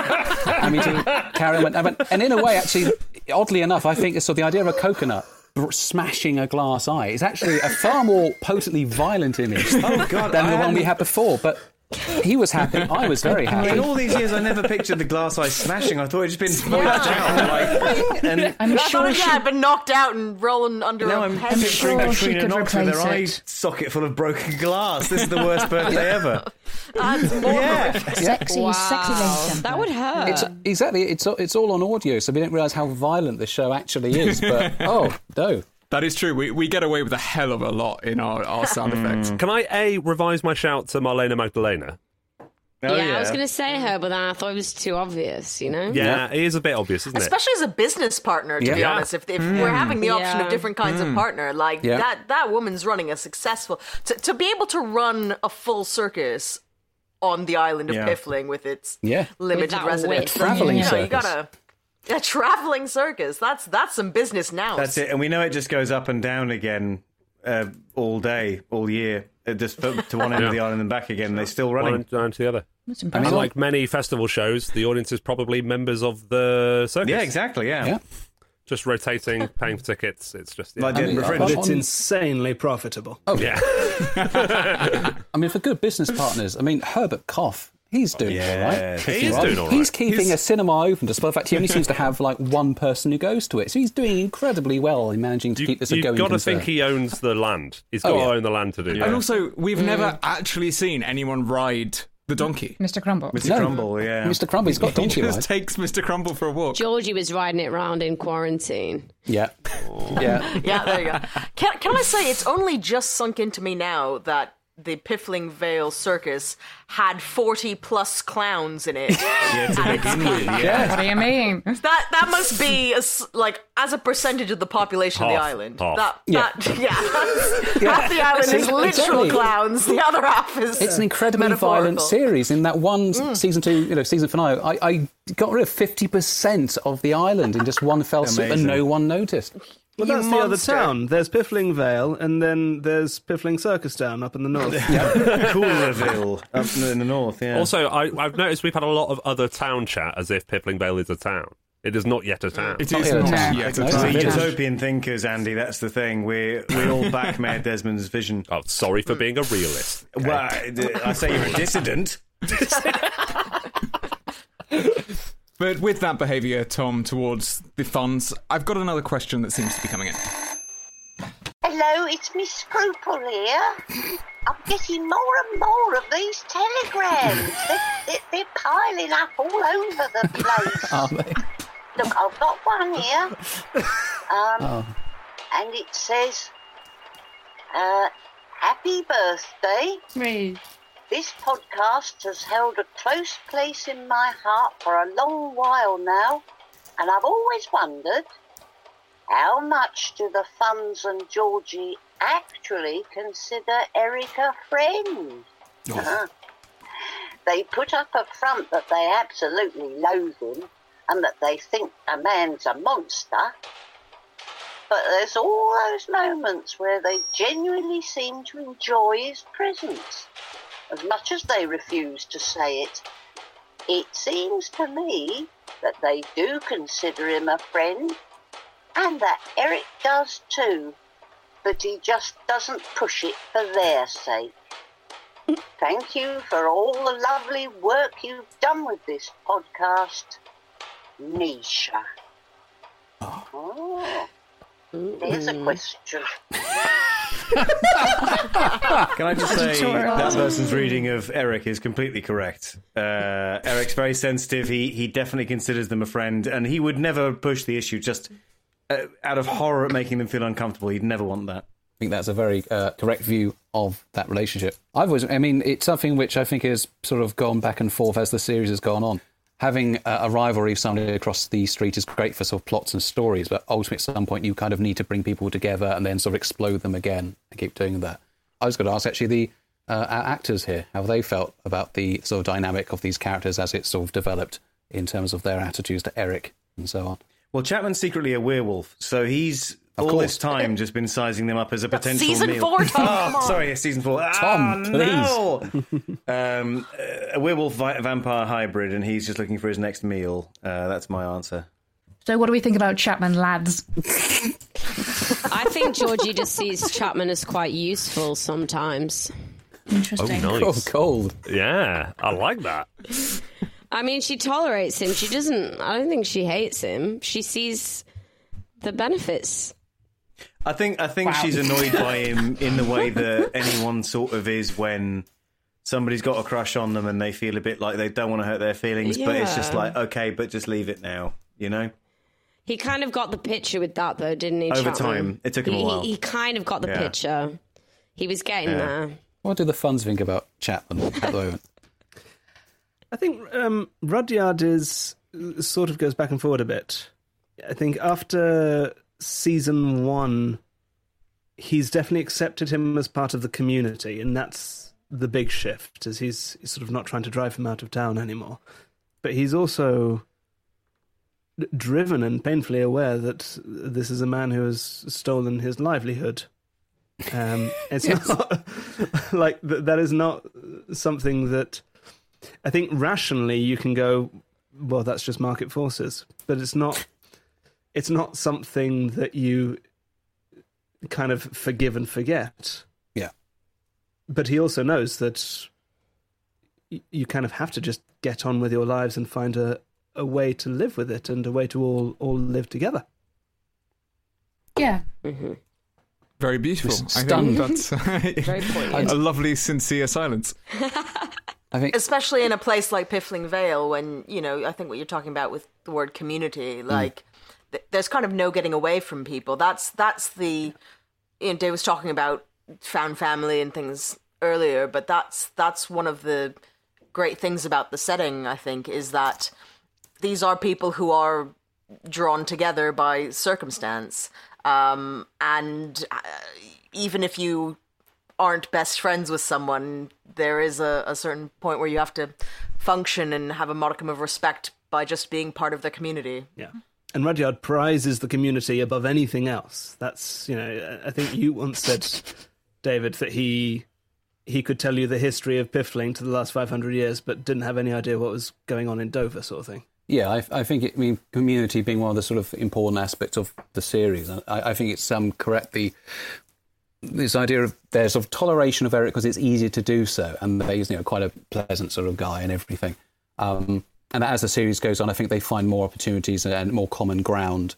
I mean, to carry on. I went, and in a way, actually, oddly enough, I think so. The idea of a coconut smashing a glass eye is actually a far more potently violent image Oh, God, than I the one we hadn't- had before. But he was happy. I was very happy. In all these years, I never pictured the glass eye smashing. I thought it just been pointed out. Like, and I'm I sure thought it she... had been knocked out and rolling under now a I'm head. picturing sure she Katrina could Knox with her replace eye it. socket full of broken glass. This is the worst birthday ever. That's more Yeah. Sexy, Wow. sexy Lady Templar. That would hurt. It's, exactly. It's it's all on audio, so we don't realise how violent the show actually is. But oh no. That is true. We we get away with a hell of a lot in our, our sound effects. Can I, A, revise my shout to Marlena Magdalena? Oh, yeah, I was going to say her, but then I thought it was too obvious, you know? Yeah, it is a bit obvious, isn't it? Especially as a business partner, to Yeah. be Yeah. honest. If, if we're having the option Yeah. of different kinds of partner, like Yeah. that, that woman's running a successful. To, to be able to run a full circus on the island of Yeah. Piffling with its Yeah. limited that residents, width. Travelling you know, you circus. gotta. A traveling circus. That's that's some business now. That's it. And we know it just goes up and down again uh, all day, all year. Uh, just for, to one end of the island and back again. They're still One running. down to the other. That's I impressive. mean, like many festival shows, the audience is probably members of the circus. Yeah, exactly. Yeah. Yeah. Just rotating, paying for tickets. It's just... Yeah. Like the I mean, Edinburgh uh, Fringe. But it's On- insanely profitable. Oh yeah. I mean, for good business partners, I mean, Herbert Koff, he's doing Yeah, all right. he is Right? doing all right. He's keeping He's- a cinema open, despite the fact he only seems to have like one person who goes to it. So he's doing incredibly well in managing to You, keep this a you've going got to concern. think he owns the land. He's got Oh, to yeah. own the land to do And that. also, we've never actually seen anyone ride the donkey. Mister Crumble. Mister No. Crumble, yeah. Mister Crumbly's got He donkey just ride. takes Mister Crumble for a walk. Georgie was riding it round in quarantine. Yeah, yeah. Yeah, there you go. Can, can I say, it's only just sunk into me now that the Piffling Vale Circus had forty plus clowns in it. Yeah, to at its begin with, peak. yeah. What do you mean? That that must be a s like as a percentage of the population of the Half, island. half. That Yeah. that yeah, that's, half the island See, is literal exactly. clowns. The other half is It's an incredibly violent metaphorical. series. In that one season two, you know, season finale, I, I got rid of fifty percent of the island in just one fell swoop, and Amazing. no one noticed. Well, You that's the other monster. town. There's Piffling Vale, and then there's Piffling Circus Town up in the north. Coolerville up in the north, yeah. Also, I, I've noticed we've had a lot of other town chat as if Piffling Vale is a town. It is not yet a town. It Not is yet a not town. yet No, a it's We're a time. village. utopian thinkers, Andy. That's the thing. We we all back Mayor Desmond's vision. Oh, sorry for being a realist. Okay. Well, I say you're a dissident. But with that behaviour, Tom, towards the funds, I've got another question that seems to be coming in. Hello, Hello, it's Miss Scruple here. I'm getting more and more of these telegrams. They're, they're, they're piling up all over the place. Are they? Look, I've got one here. Um, Oh. And it says, uh, Happy birthday. Rude. This podcast has held a close place in my heart for a long while now, and I've always wondered, how much do the Funs and Georgie actually consider Eric a friend? Uh-huh. They put up a front that they absolutely loathe him and that they think a man's a monster. But there's all those moments where they genuinely seem to enjoy his presence, as much as they refuse to say it. It seems to me that they do consider him a friend, and that Eric does too, but he just doesn't push it for their sake. Thank you for all the lovely work you've done with this podcast, Nisha. Oh, there's a question. Can I just say Editorial. that person's reading of Eric is completely correct. Uh, Eric's very sensitive. He he definitely considers them a friend, and he would never push the issue just uh, out of horror at making them feel uncomfortable. He'd never want that. I think that's a very uh, correct view of that relationship. I've always, I mean, it's something which I think has sort of gone back and forth as the series has gone on. Having a, a rivalry of somebody across the street is great for sort of plots and stories, but ultimately at some point you kind of need to bring people together and then sort of explode them again and keep doing that. I was going to ask actually the uh, our actors here, how they felt about the sort of dynamic of these characters as it sort of developed in terms of their attitudes to Eric and so on. Well, Chapman's secretly a werewolf, so he's Of all course. this time just been sizing them up as a That's potential season meal. four, Tom, come Oh, on. sorry, yeah, season four. Tom, Ah, no! um, a werewolf vi- vampire hybrid, and he's just looking for his next meal. Uh, that's my answer. So what do we think about Chapman, lads? I think Georgie just sees Chapman as quite useful sometimes. Interesting. Oh, nice. Oh, cold. Yeah, I like that. I mean, she tolerates him. She doesn't. I don't think she hates him. She sees the benefits. I think I think Wow. she's annoyed by him in the way that anyone sort of is when somebody's got a crush on them and they feel a bit like they don't want to hurt their feelings, but it's just Yeah. like, okay, but just leave it now, you know? He kind of got the picture with that, though, didn't he? Over Chapman? time. It took him a He- while. He, he kind of got the Yeah. picture. He was getting Yeah. there. What do the Funs think about Chapman at the moment? I think um, Rudyard is sort of goes back and forward a bit. I think after season one, he's definitely accepted him as part of the community, and that's the big shift, as he's, he's sort of not trying to drive him out of town anymore. But he's also d- driven and painfully aware that this is a man who has stolen his livelihood. Um, it's not like th- that is not something that I think rationally you can go, well, that's just market forces, but it's not. It's not something that you kind of forgive and forget. Yeah. But he also knows that y- you kind of have to just get on with your lives and find a, a way to live with it and a way to all, all live together. Yeah. Mm-hmm. Very beautiful. I Stunned. think that's Very poignant. a lovely, sincere silence. I think Especially in a place like Piffling Vale, when, you know, I think what you're talking about with the word community, like, th- there's kind of no getting away from people. That's that's the, you know, Dave was talking about found family and things earlier, but that's that's one of the great things about the setting, I think, is that these are people who are drawn together by circumstance. Um, and uh, even if you aren't best friends with someone, there is a, a certain point where you have to function and have a modicum of respect by just being part of the community. Yeah. And Rudyard prizes the community above anything else. That's, you know, I think you once said, David, that he he could tell you the history of Piffling to the last five hundred years, but didn't have any idea what was going on in Dover, sort of thing. Yeah, I, I think it, I mean, community being one of the sort of important aspects of the series. I, I think it's um, correct, the, this idea of there's sort of toleration of Eric because it's easier to do so, and he's, you know, quite a pleasant sort of guy and everything. Um, and as the series goes on, I think they find more opportunities and more common ground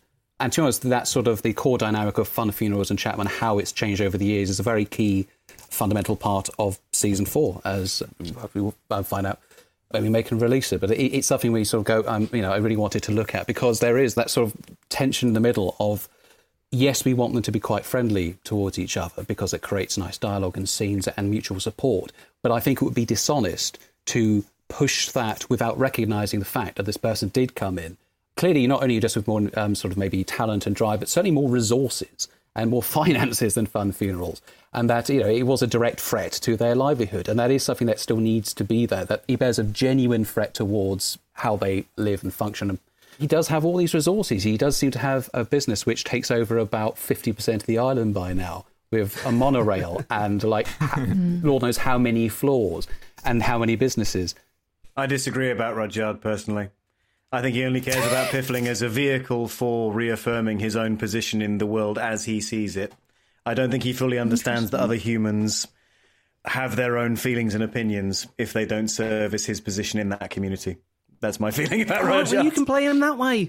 And to be honest, that's sort of the core dynamic of Fun Funerals and Chapman, how it's changed over the years, is a very key fundamental part of season four, as we will find out when we make and release it. But it, it's something we sort of go, um, you know, I really wanted to look at, because there is that sort of tension in the middle of, yes, we want them to be quite friendly towards each other because it creates nice dialogue and scenes and mutual support. But I think it would be dishonest to push that without recognising the fact that this person did come in. Clearly, not only just with more um, sort of maybe talent and drive, but certainly more resources and more finances than Fun Funerals. And that, you know, it was a direct threat to their livelihood. And that is something that still needs to be there, that he bears a genuine threat towards how they live and function. And he does have all these resources. He does seem to have a business which takes over about fifty percent of the island by now, with a monorail and, like, Lord knows how many floors and how many businesses. I disagree about Rudyard, personally. I think he only cares about Piffling as a vehicle for reaffirming his own position in the world as he sees it. I don't think he fully understands that other humans have their own feelings and opinions if they don't service his position in that community. That's my feeling about Oh, Rudyard. well, you can play him that way.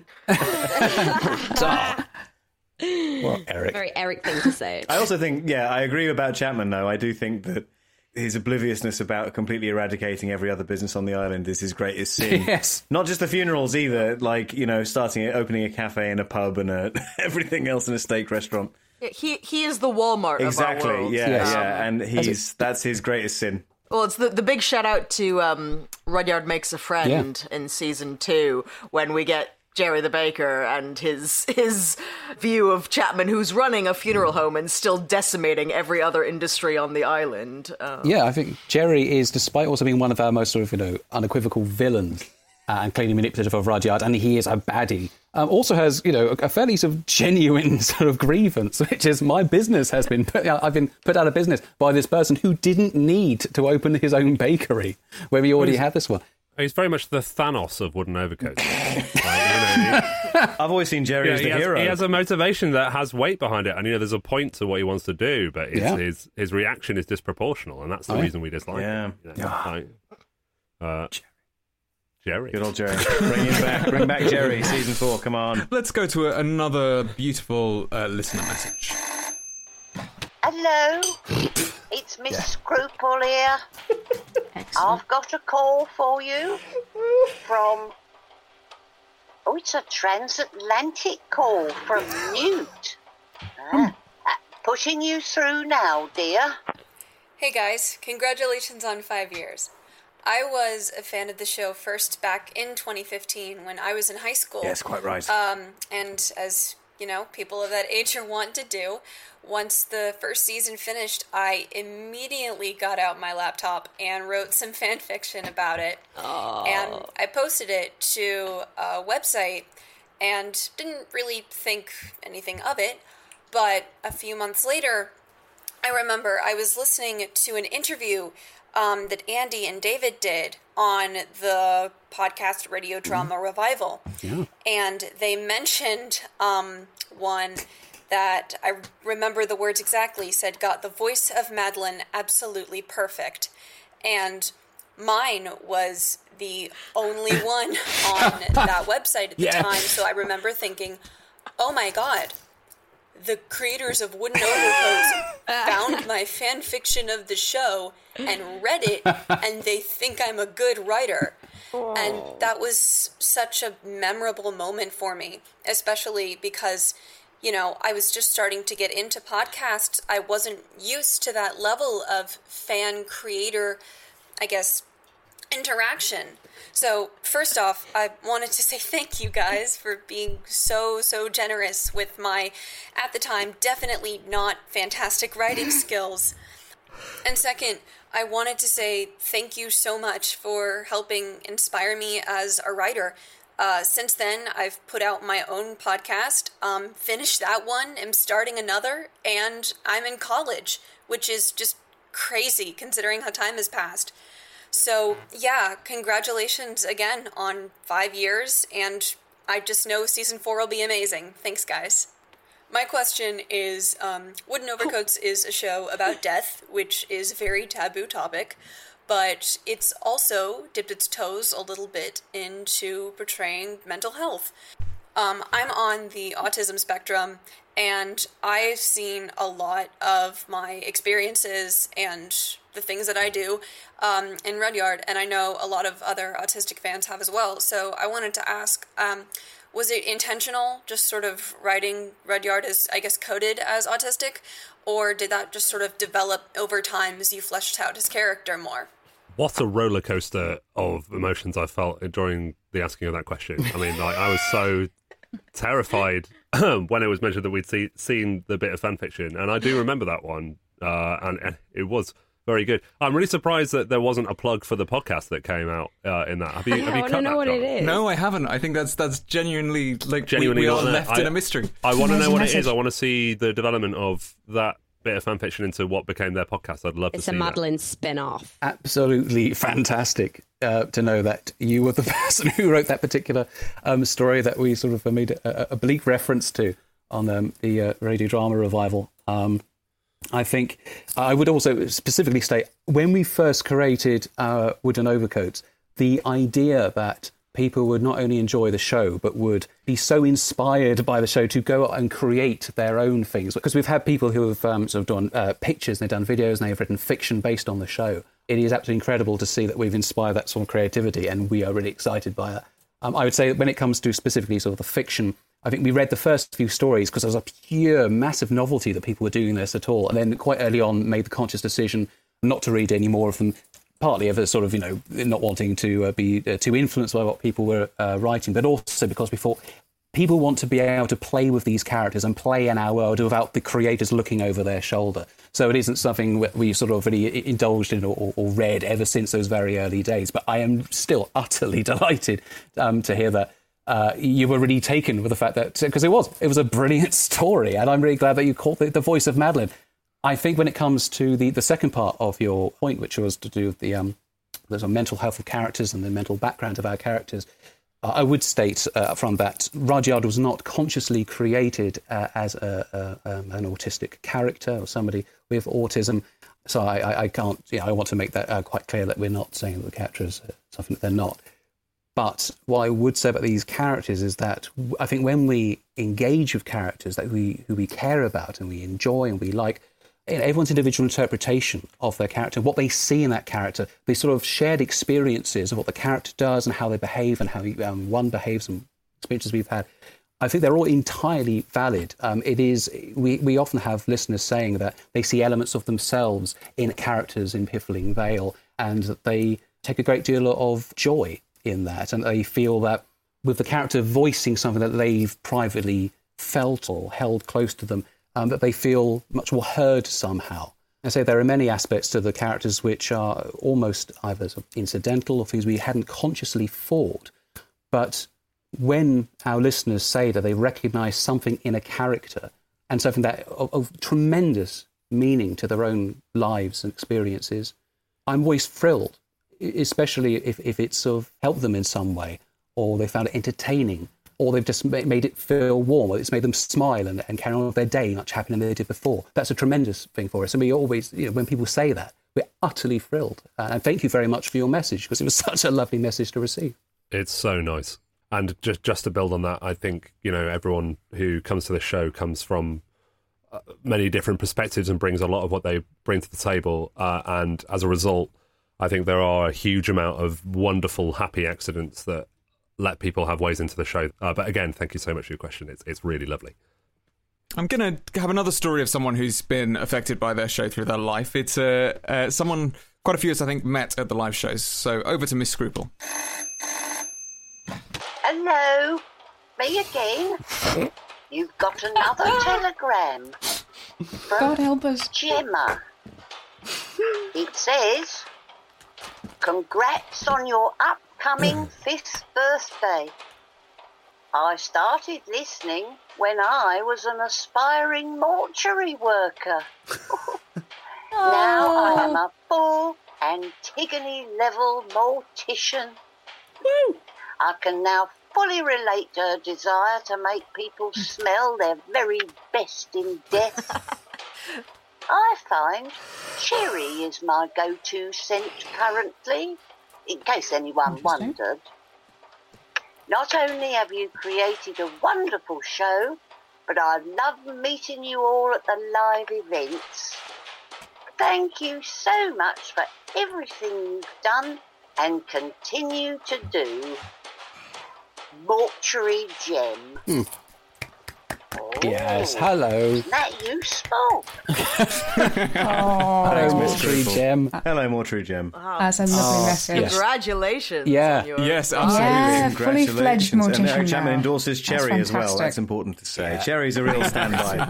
Well, Eric. Very Eric thing to say. I also think, yeah, I agree about Chapman, though. I do think that his obliviousness about completely eradicating every other business on the island is his greatest sin. Yes. Not just the funerals either, like, you know, starting, opening a cafe and a pub and a, everything else in a steak restaurant. Yeah, he he is the Walmart Exactly, of our world. yeah, Yes. yeah, and he's that's his greatest sin. Well, it's the, the big shout out to um, Rudyard Makes a Friend in season two, when we get Jerry the Baker and his his view of Chapman, who's running a funeral home and still decimating every other industry on the island. Um, Yeah, I think Jerry is, despite also being one of our most sort of, you know, unequivocal villains uh, and clearly manipulative of Rudyard, and he is a baddie, um, also has, you know, a fairly sort of genuine sort of grievance, which is my business has been put out, I've been put out of business by this person who didn't need to open his own bakery where we already had this one. He's very much the Thanos of wooden overcoats. Like, you know, I've always seen Jerry yeah, as the he has, hero. He has a motivation that has weight behind it, and you know, there's a point to what he wants to do, but it's, Yeah. his his reaction is disproportional, and that's the Oh, yeah. reason we dislike Yeah. him. You know, like, uh, Jerry, good old Jerry. Bring him back. Bring back Jerry. Season four. Come on. Let's go to a, another beautiful uh, listener message. Hello, it's Miss Scruple here. I've got a call for you from... Oh, it's a transatlantic call from Newt. Ah, uh, pushing you through now, dear. Hey guys, congratulations on five years. I was a fan of the show first back in twenty fifteen when I was in high school. Yes, quite right. Um, and as, you know, people of that age are wont to do, once the first season finished, I immediately got out my laptop and wrote some fan fiction about it. Oh. And I posted it to a website and didn't really think anything of it. But a few months later, I remember I was listening to an interview um, that Andy and David did on the podcast Radio Drama Revival. Yeah. And they mentioned um, one that I remember the words exactly, said, got the voice of Madeline absolutely perfect. And mine was the only one on that website at the Yeah. time. So I remember thinking, oh my God, the creators of Wooden Overcoats found my fan fiction of the show and read it, and they think I'm a good writer. And that was such a memorable moment for me, especially because, you know, I was just starting to get into podcasts. I wasn't used to that level of fan creator, I guess, interaction. So first off, I wanted to say thank you guys for being so, so generous with my, at the time, definitely not fantastic writing skills. And second, I wanted to say thank you so much for helping inspire me as a writer. Uh, since then, I've put out my own podcast, um, finished that one, am starting another, and I'm in college, which is just crazy considering how time has passed. So, yeah, congratulations again on five years, and I just know season four will be amazing. Thanks, guys. My question is, um, Wooden Overcoats is a show about death, which is a very taboo topic, but it's also dipped its toes a little bit into portraying mental health. Um, I'm on the autism spectrum, and I've seen a lot of my experiences and the things that I do um, in Rudyard, and I know a lot of other autistic fans have as well. So I wanted to ask, um, was it intentional, just sort of writing Rudyard as, I guess, coded as autistic, or did that just sort of develop over time as you fleshed out his character more? What a roller coaster of emotions I felt during the asking of that question. I mean, like, I was so terrified when it was mentioned that we'd see, seen the bit of fan fiction, and I do remember that one, uh, and, and it was very good. I'm really surprised that there wasn't a plug for the podcast that came out uh, in that. Have you? Yeah, have you I cut don't know that, what John? it is. No, I haven't. I think that's that's genuinely like Genuinely we, we are not there. left I, in a mystery. I want to know Amazing what it message. is. I want to see the development of that bit of fan fiction into what became their podcast. I'd love It's to a see Madeline spin-off. Absolutely fantastic uh, to know that you were the person who wrote that particular um, story that we sort of made a, a bleak reference to on um, the uh, radio drama revival. Um, I think I would also specifically state, when we first created uh, Wooden Overcoats, the idea that people would not only enjoy the show, but would be so inspired by the show to go out and create their own things. Because we've had people who have um, sort of done uh, pictures, and they've done videos, and they've written fiction based on the show. It is absolutely incredible to see that we've inspired that sort of creativity, and we are really excited by that. Um, I would say when it comes to specifically sort of the fiction, I think we read the first few stories because there was a pure, massive novelty that people were doing this at all. And then quite early on made the conscious decision not to read any more of them, partly of a sort of, you know, not wanting to uh, be uh, too influenced by what people were uh, writing, but also because we thought people want to be able to play with these characters and play in our world without the creators looking over their shoulder. So it isn't something that we sort of really indulged in or, or read ever since those very early days. But I am still utterly delighted um, to hear that uh, you were really taken with the fact that, because it was, it was a brilliant story. And I'm really glad that you caught the, the voice of Madeline. I think when it comes to the, the second part of your point, which was to do with the, um, the sort of mental health of characters and the mental background of our characters, uh, I would state uh, up front that Rudyard was not consciously created uh, as a, a, um, an autistic character or somebody with autism. So I, I, I can't, you know, I want to make that uh, quite clear that we're not saying that the character is uh, something that they're not. But what I would say about these characters is that I think when we engage with characters that we who we care about and we enjoy and we like, you know, everyone's individual interpretation of their character, what they see in that character, they sort of shared experiences of what the character does and how they behave and how um, one behaves and experiences we've had. I think they're all entirely valid. Um, it is we, we often have listeners saying that they see elements of themselves in characters in Piffling Vale and that they take a great deal of joy in that, and they feel that with the character voicing something that they've privately felt or held close to them, um, that they feel much more heard somehow. I say there are many aspects to the characters which are almost either sort of incidental or things we hadn't consciously thought, but when our listeners say that they recognise something in a character and something that of, of tremendous meaning to their own lives and experiences, I'm always thrilled, especially if, if it's sort of helped them in some way, or they found it entertaining, or they've just made it feel warm, or it's made them smile and, and carry on with their day much happier than they did before. That's a tremendous thing for us. And we always, you know, when people say that, we're utterly thrilled. Uh, and thank you very much for your message, because it was such a lovely message to receive. It's so nice. And just just to build on that, I think, you know, everyone who comes to the show comes from uh, many different perspectives and brings a lot of what they bring to the table. Uh, and as a result, I think there are a huge amount of wonderful, happy accidents that let people have ways into the show. Uh, but again, thank you so much for your question. It's it's really lovely. I'm going to have another story of someone who's been affected by their show through their life. It's uh, uh, someone, quite a few of us, I think, met at the live shows. So over to Miss Scruple. Hello, me again. You've got another telegram from God help us. Gemma. It says, congrats on your upcoming fifth birthday. I started listening when I was an aspiring mortuary worker. Now I am a full Antigone level mortician. I can now fully relate to her desire to make people smell their very best in death. I find cherry is my go-to scent currently, in case anyone wondered. Not only have you created a wonderful show, but I love meeting you all at the live events. Thank you so much for everything you've done and continue to do. Mortuary Gem. Hmm. Oh, Yes, hello. Isn't that useful? Hello, Mortuary Gem. Hello, Mortuary Gem. That's a lovely Oh, message. yes. Congratulations. Yeah. on your- Yes, Yeah, absolutely. fully fledged Congratulations. And mortician Eric Chapman now. endorses That's Cherry as well. fantastic. That's important to say. Cherry's a real standby.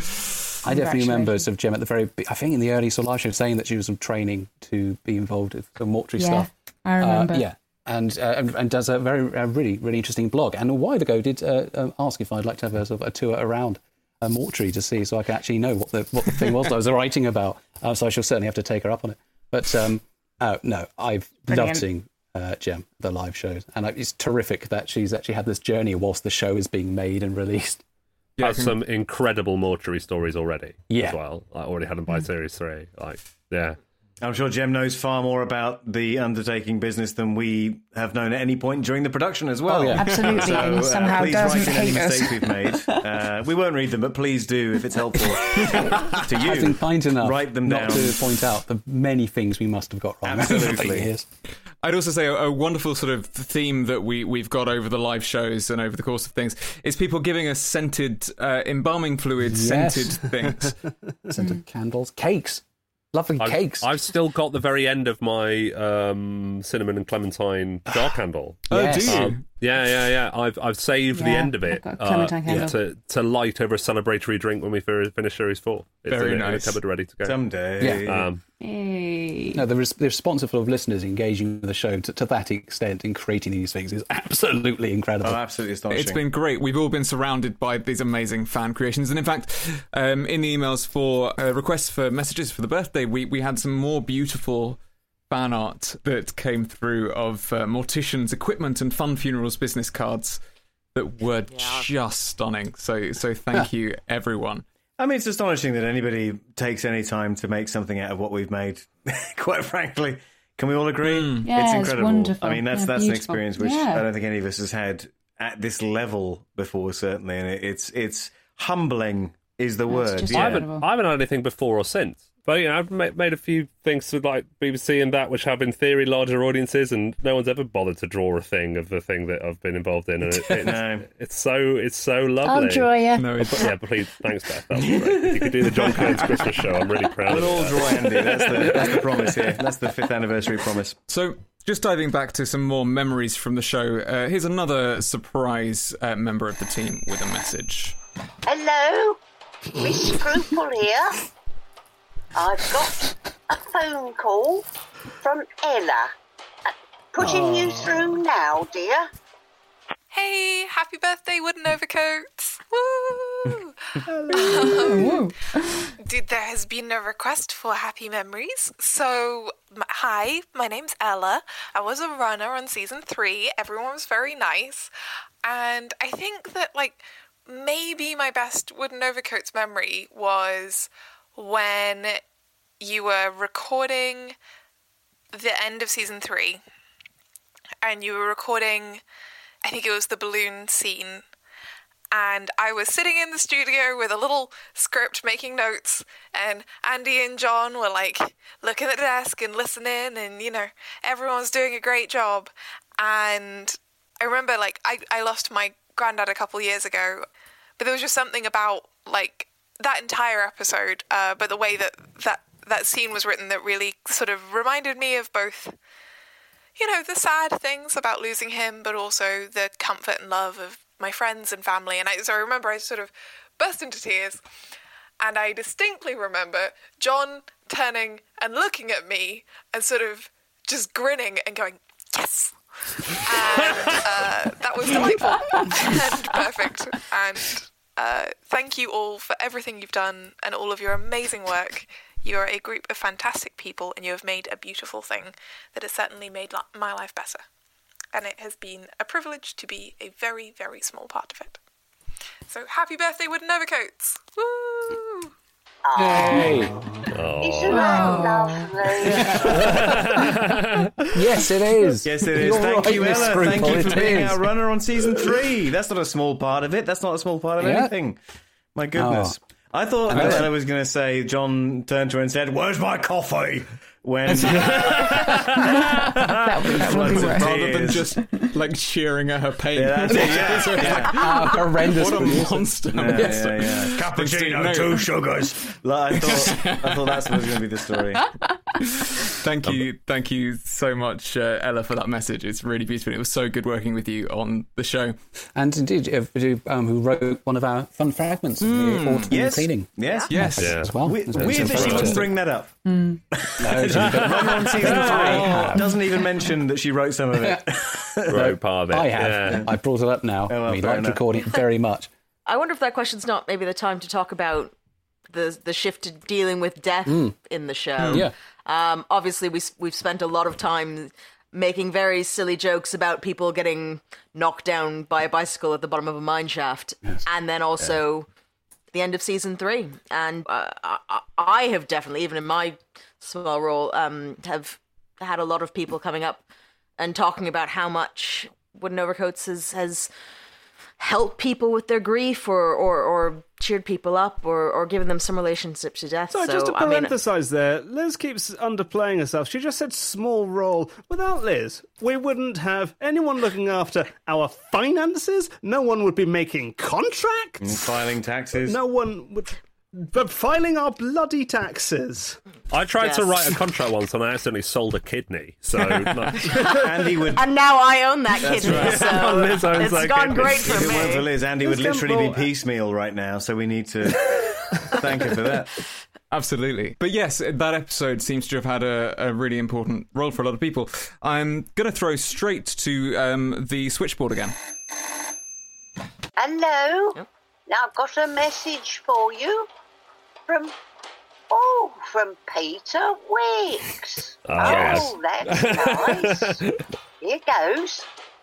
I definitely remember sort of Gem at the very, I think in the early sort of live show saying that she was sort of training to be involved with some mortuary Yeah, stuff. I remember. Uh, yeah, and, uh, and and does a very a really really interesting blog. And a while ago did uh, um, ask if I'd like to have a, sort of a tour around a mortuary to see, so I could actually know what the what the thing was that I was writing about. Uh, so I shall certainly have to take her up on it. But um, uh, no, I've Brilliant. loved seeing uh, Gem the live shows, and it's terrific that she's actually had this journey whilst the show is being made and released. Yeah, have some incredible mortuary stories already. Yeah. as well. I already had them by series three. Like, yeah. I'm sure Jem knows far more about the undertaking business than we have known at any point during the production as well. Oh, yeah. Absolutely, So, and uh, somehow please doesn't write in any hate us. mistakes we've made. Uh, we won't read them, but please do if it's helpful to you. I've been kind enough Write them not down. to point out the many things we must have got wrong. over the Absolutely. years. I'd also say a, a wonderful sort of theme that we, we've got over the live shows and over the course of things is people giving us scented, uh, embalming fluid Yes. scented things. Scented candles, cakes, lovely I've, cakes. I've still got the very end of my um, cinnamon and clementine jar candle. Oh, Yes. do you? Um, yeah, yeah, yeah. I've I've saved the Yeah, end of it I've got a clementine candle. to to light over a celebratory drink when we fi- finish series four. It's Very in, a- in a nice. cupboard ready to go. Someday. Yeah. Um, Hey. No, the, res- the response of listeners engaging with the show to, to that extent in creating these things is absolutely incredible. Oh, absolutely astonishing. It's been great. We've all been surrounded by these amazing fan creations. And in fact, um, in the emails for uh, requests for messages for the birthday, we, we had some more beautiful fan art that came through of uh, morticians' equipment and fun funerals business cards that were just stunning. So, so thank you, everyone. I mean, it's astonishing that anybody takes any time to make something out of what we've made. Quite frankly, can we all agree? Mm. Yeah, it's it's incredible. wonderful. I mean, that's Yeah, that's an beautiful. experience which Yeah. I don't think any of us has had at this level before, certainly. And it, it's it's humbling is the word. just Yeah. I haven't I haven't had anything before or since. But you know, I've ma- made a few things with like B B C and that, which have in theory larger audiences, and no one's ever bothered to draw a thing of the thing that I've been involved in, and it, it's, No. it's so it's so lovely. I'll draw you. No, it's, But yeah, but please, thanks, Beth. That was great. If you could do the John Kearns Christmas show, I'm really proud We'll of all you. draw Andy. That's the, that's the promise here. That's the fifth anniversary promise. So, just diving back to some more memories from the show, uh, here's another surprise uh, member of the team with a message. Hello, Miss Scruple here. I've got a phone call from Ella. Uh, Putting you through now, dear. Hey, happy birthday, Wooden Overcoats! Woo! um, dude, there has been a request for happy memories. So, m- hi, my name's Ella. I was a runner on season three. Everyone was very nice. And I think that, like, maybe my best Wooden Overcoats memory was when you were recording the end of season three. And you were recording, I think it was the balloon scene, and I was sitting in the studio with a little script making notes, and Andy and John were like looking at the desk and listening, and you know, everyone's doing a great job. And I remember like I, I lost my granddad a couple years ago, but there was just something about like that entire episode, uh, but the way that, that that scene was written that really sort of reminded me of both, you know, the sad things about losing him, but also the comfort and love of my friends and family. And I, so I remember I sort of burst into tears, and I distinctly remember John turning and looking at me and sort of just grinning and going, yes! And uh, that was delightful and perfect. And uh, thank you all for everything you've done and all of your amazing work. You are a group of fantastic people, and you have made a beautiful thing that has certainly made li- my life better. And it has been a privilege to be a very, very small part of it. So happy birthday, Wooden Overcoats! Woo! Hey. Oh. Isn't that lovely? Yes, it is. Yes, it is. You're Thank right, you, Miss Ella. Thank Scruple, you for it being is. our runner on season three. That's not a small part of it. That's not a small part of Yeah. anything. My goodness. Oh. I thought And that that's- Ella was going to say, John turned to her and said, "Where's my coffee?" When That would, that would be Floods of worse. Rather than tears. just like cheering at her pain. Yeah, that's it, yeah, So it's yeah. like, Ah, horrendous. what a producer. monster. Yeah, Yes. yeah, yeah. Cappuccino, Cappuccino, two sugars. Like, I thought, I thought that's was going to be the story. Thank you, thank you so much, uh, Ella, for that message. It's really beautiful. It was so good working with you on the show. And indeed, uh, who, um, who wrote one of our fun fragments of the autumn Yes. cleaning Yes. Yes. Yeah. as well. We- As Weird that she well. wouldn't bring that up. No, she didn't. Runner on season three doesn't even mention that she wrote some of it. Wrote part of it. I have. Yeah. I brought it up now. Oh, well, we fair like enough. recording it very much. I wonder if that question's not maybe the time to talk about the the shift to dealing with death in the show. Yeah. Um, obviously, we s- we've spent a lot of time making very silly jokes about people getting knocked down by a bicycle at the bottom of a mine shaft, and then also the end of season three. And uh, I, I have definitely, even in my small role, um, have had a lot of people coming up and talking about how much Wooden Overcoats has has helped people with their grief, or or, or cheered people up, or, or given them some relationship to death. So, So, just to I mean, parenthesise there, Liz keeps underplaying herself. She just said small role. Without Liz, we wouldn't have anyone looking after our finances. No one would be making contracts. And filing taxes. No one would. But filing our bloody taxes. I tried to Yes. write a contract once and I accidentally sold a kidney. So no. Andy would. and now I own that kidney, right. so Liz owns it's that gone kidney. great If for it weren't for me. Liz, Andy would Liz literally be Campbell- piecemeal right now. So we need to thank her for that. Absolutely. But yes, that episode seems to have had a, a really important role for a lot of people. I'm going to throw straight to um, the switchboard again. Hello. Now I've got a message for you from oh from Peter Wicks. Oh, yes. That's nice. Here goes.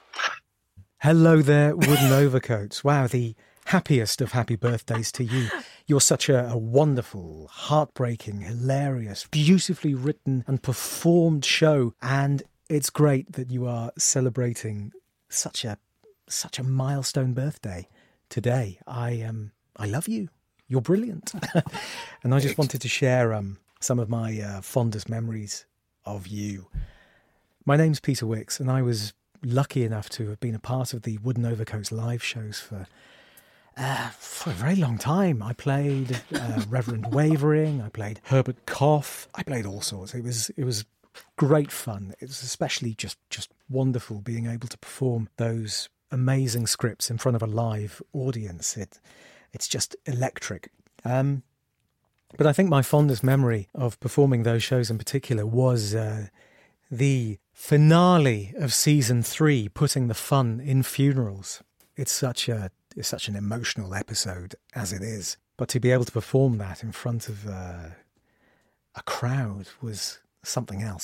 Hello there, Wooden Overcoats. Wow, the happiest of happy birthdays to you. You're such a, a wonderful, heartbreaking, hilarious, beautifully written and performed show, and it's great that you are celebrating such a such a milestone birthday today. I um I love you. You're brilliant. And I just wanted to share um some of my uh, fondest memories of you. My name's Peter Wicks, and I was lucky enough to have been a part of the Wooden Overcoats live shows for uh, for a very long time. I played uh, Reverend Wavering, I played Herbert Koff, I played all sorts. It was it was great fun. It was especially just just wonderful being able to perform those amazing scripts in front of a live audience. It it's just electric. Um, but I think my fondest memory of performing those shows in particular was uh, the finale of season three, putting the fun in funerals. It's such a it's such an emotional episode as it is, but to be able to perform that in front of uh, a crowd was something else,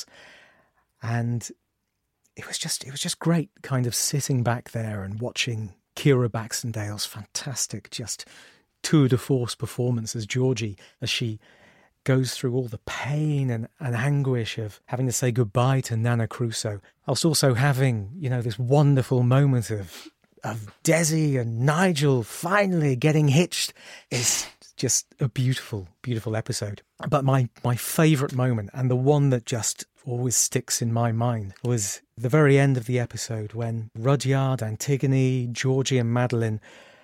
and it was just it was just great, kind of sitting back there and watching Kira Baxendale's fantastic, just tour de force performance as Georgie, as she goes through all the pain and, and anguish of having to say goodbye to Nana Crusoe. I was also having, you know, this wonderful moment of of Desi and Nigel finally getting hitched. It's just a beautiful, beautiful episode. But my, my favourite moment, and the one that just always sticks in my mind, was the very end of the episode when Rudyard, Antigone, Georgie and Madeline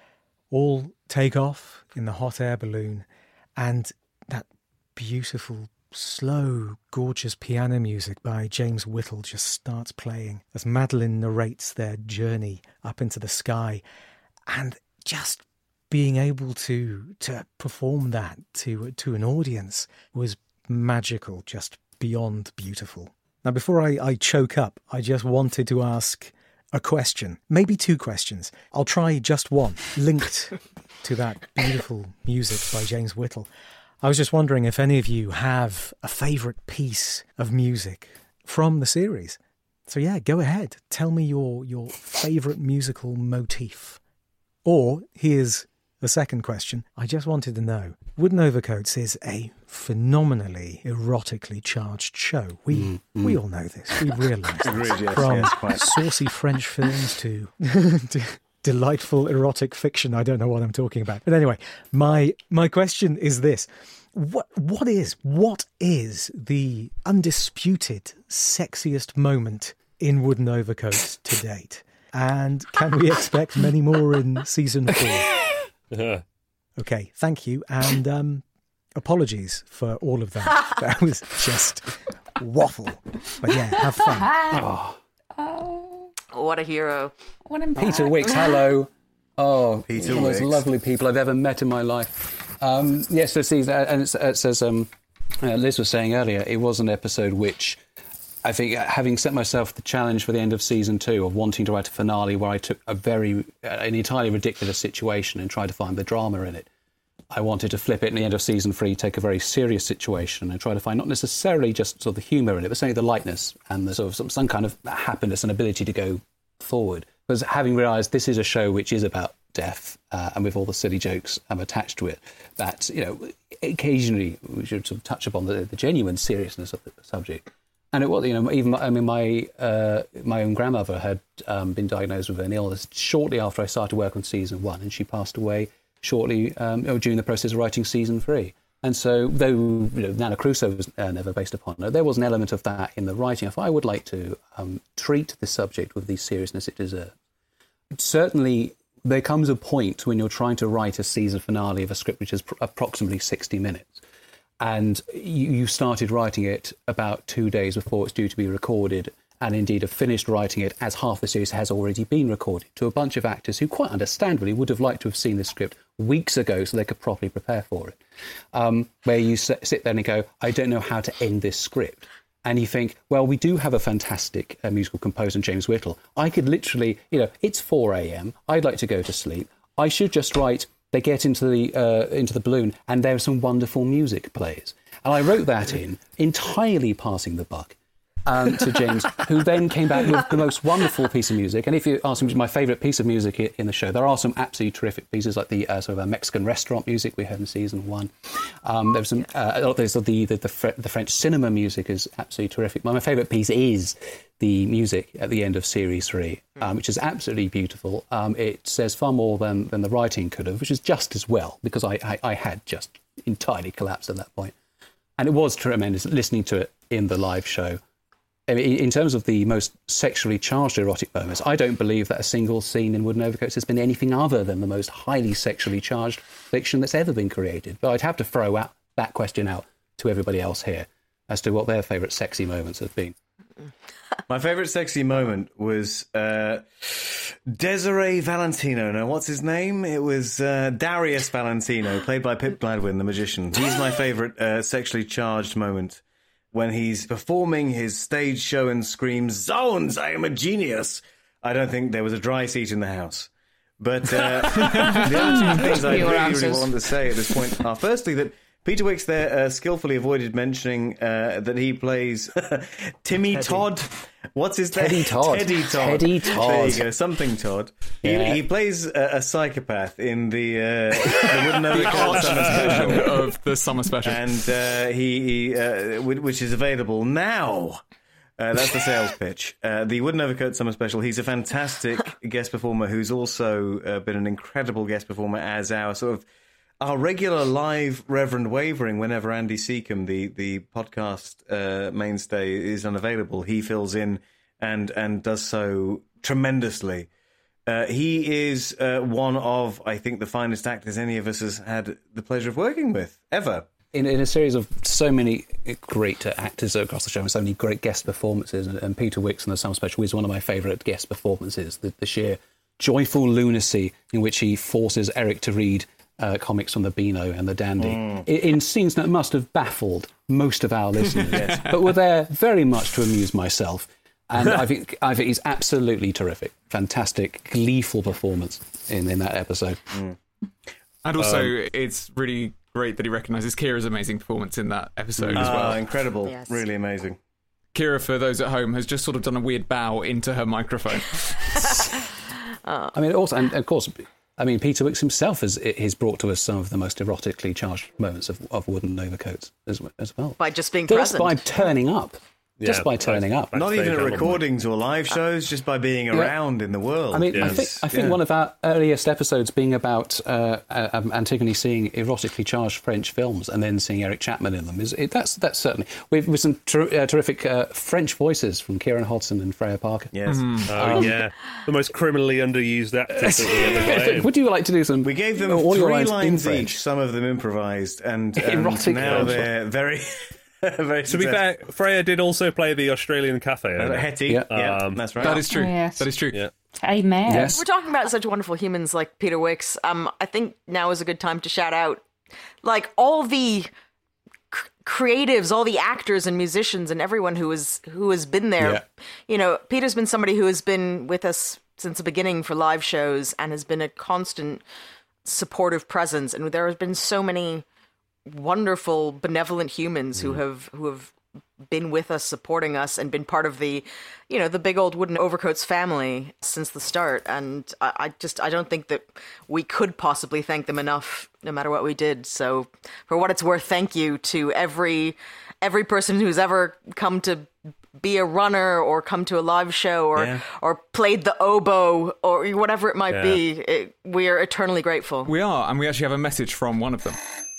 all take off in the hot air balloon, and that beautiful, slow, gorgeous piano music by James Whittle just starts playing as Madeline narrates their journey up into the sky, and just being able to to perform that to to an audience was magical, just beyond beautiful. Now, before I, I choke up, I just wanted to ask a question, maybe two questions. I'll try just one, linked to that beautiful music by James Whittle. I was just wondering if any of you have a favourite piece of music from the series. So yeah, go ahead. Tell me your, your favourite musical motif. Or here's the second question. I just wanted to know, Wooden Overcoats is a phenomenally erotically charged show. We mm, mm. we all know this. We realise this. Yes, From yes, quite. saucy French films to... to delightful erotic fiction. I don't know what I'm talking about. But anyway, my my question is this. What what is what is the undisputed sexiest moment in Wooden Overcoats to date? And can we expect many more in season four? Okay, thank you. And um, apologies for all of that. That was just waffle. But yeah, have fun. Oh. Oh. What a hero. What a Peter Wicks, hello. Oh, Peter one of the most Wicks. lovely people I've ever met in my life. Um, yes, so see, and it's, it says, um, uh, Liz was saying earlier, it was an episode which I think, having set myself the challenge for the end of season two of wanting to write a finale where I took a very, uh, an entirely ridiculous situation and tried to find the drama in it, I wanted to flip it in the end of season three, take a very serious situation and try to find not necessarily just sort of the humour in it, but certainly the lightness and the sort of some, some kind of happiness and ability to go forward. Because having realised this is a show which is about death, uh, and with all the silly jokes um, attached to it, that, you know, occasionally we should sort of touch upon the, the genuine seriousness of the subject. And it was, you know, even I mean, my uh, my own grandmother had um, been diagnosed with an illness shortly after I started work on season one, and she passed away shortly um, during the process of writing season three. And so, though, you know, Nana Crusoe was uh, never based upon her, there was an element of that in the writing. I thought I would like to um, treat this subject with the seriousness it deserves. Certainly, there comes a point when you're trying to write a season finale of a script which is pr- approximately sixty minutes, and you, you started writing it about two days before it's due to be recorded, and indeed have finished writing it as half the series has already been recorded, to a bunch of actors who quite understandably would have liked to have seen the script weeks ago so they could properly prepare for it, um, where you s- sit there and go, I don't know how to end this script. And you think, well, we do have a fantastic uh, musical composer, James Whittle. I could literally, you know, it's four a.m. I'd like to go to sleep. I should just write, they get into the uh, into the balloon and there's some wonderful music plays. And I wrote that in, entirely passing the buck um, to James, who then came back with the most wonderful piece of music. And if you ask me my favourite piece of music in the show, there are some absolutely terrific pieces, like the uh, sort of a Mexican restaurant music we had in season one. Um, there's some, uh, there's the the the, the, the French cinema music is absolutely terrific. My, my favourite piece is the music at the end of series three, um, which is absolutely beautiful. Um, it says far more than, than the writing could have, which is just as well, because I, I, I had just entirely collapsed at that point. And it was tremendous listening to it in the live show. I mean, in terms of the most sexually charged erotic moments, I don't believe that a single scene in Wooden Overcoats has been anything other than the most highly sexually charged fiction that's ever been created. But I'd have to throw out that question out to everybody else here as to what their favourite sexy moments have been. My favourite sexy moment was uh, Desiree Valentino. No, what's his name? It was uh, Darius Valentino, played by Pip Gladwin, the magician. He's my favourite uh, sexually charged moment. When he's performing his stage show and screams, "Zones, I am a genius!" I don't think there was a dry seat in the house. But uh, the other two things I really, really want to say at this point are, firstly, that Peter Wicks there uh, skillfully avoided mentioning uh, that he plays Timmy Teddy. Todd. What's his name? Teddy Todd. Teddy Todd. Teddy Todd. There you go, something Todd. Yeah. He, he plays a, a psychopath in the, uh, the Wooden The Overcoat arch Summer Special. of the summer special. And uh, he, he uh, which is available now. Uh, that's the sales pitch. Uh, the Wooden Overcoat Summer Special. He's a fantastic guest performer who's also uh, been an incredible guest performer as our sort of our regular live Reverend Wavering. Whenever Andy Seacombe, the the podcast uh, mainstay, is unavailable, he fills in and and does so tremendously. Uh, he is uh, one of, I think, the finest actors any of us has had the pleasure of working with ever. In, in a series of so many great actors across the show and so many great guest performances, and, and Peter Wicks in the Summer Special is one of my favourite guest performances, the, the sheer joyful lunacy in which he forces Eric to read uh, comics from the Beano and the Dandy, mm. in, in scenes that must have baffled most of our listeners, yes. but were there very much to amuse myself. And I think, I think he's absolutely terrific. Fantastic, gleeful performance in, in that episode. Mm. And also, Um, it's really great that he recognises Kira's amazing performance in that episode as Ah, well. incredible. Yes. Really amazing. Kira, for those at home, has just sort of done a weird bow into her microphone. I mean, also, and of course, I mean, Peter Wicks himself has, has brought to us some of the most erotically charged moments of, of Wooden Overcoats as, as well. By just being just present. by turning up. Just Yeah, by turning up. Not even at recordings or live shows, just by being Yeah. around in the world. I mean, I Yes. think I think Yeah. one of our earliest episodes being about uh, uh, um, Antigone seeing erotically charged French films and then seeing Eric Chapman in them is it, that's that's certainly with, with some ter- uh, terrific uh, French voices from Kieran Hodgson and Freya Parker. Yes. Oh, Um, yeah. The most criminally underused actors that we ever got in. Would you like to do some? We gave them all your three lines in lines French? each, some of them improvised, and, and Erotic now French. they're very, very To be fair, Freya did also play the Australian cafe owner. Hetty, yeah, yeah, that's right. That is true. Oh, yes. That is true. Yeah. Amen. We're talking about such wonderful humans like Peter Wicks. Um, I think now is a good time to shout out, like, all the c- creatives, all the actors and musicians, and everyone who is who has been there. Yeah. You know, Peter's been somebody who has been with us since the beginning for live shows and has been a constant supportive presence. And there have been so many wonderful, benevolent humans who have who have been with us, supporting us, and been part of the, you know, the big old Wooden Overcoats family since the start. And I, I just, I don't think that we could possibly thank them enough, no matter what we did. So, for what it's worth, thank you to every every person who's ever come to be a runner or come to a live show or Yeah. or played the oboe or whatever it might Yeah. be. It, we are eternally grateful. We are, and we actually have a message from one of them.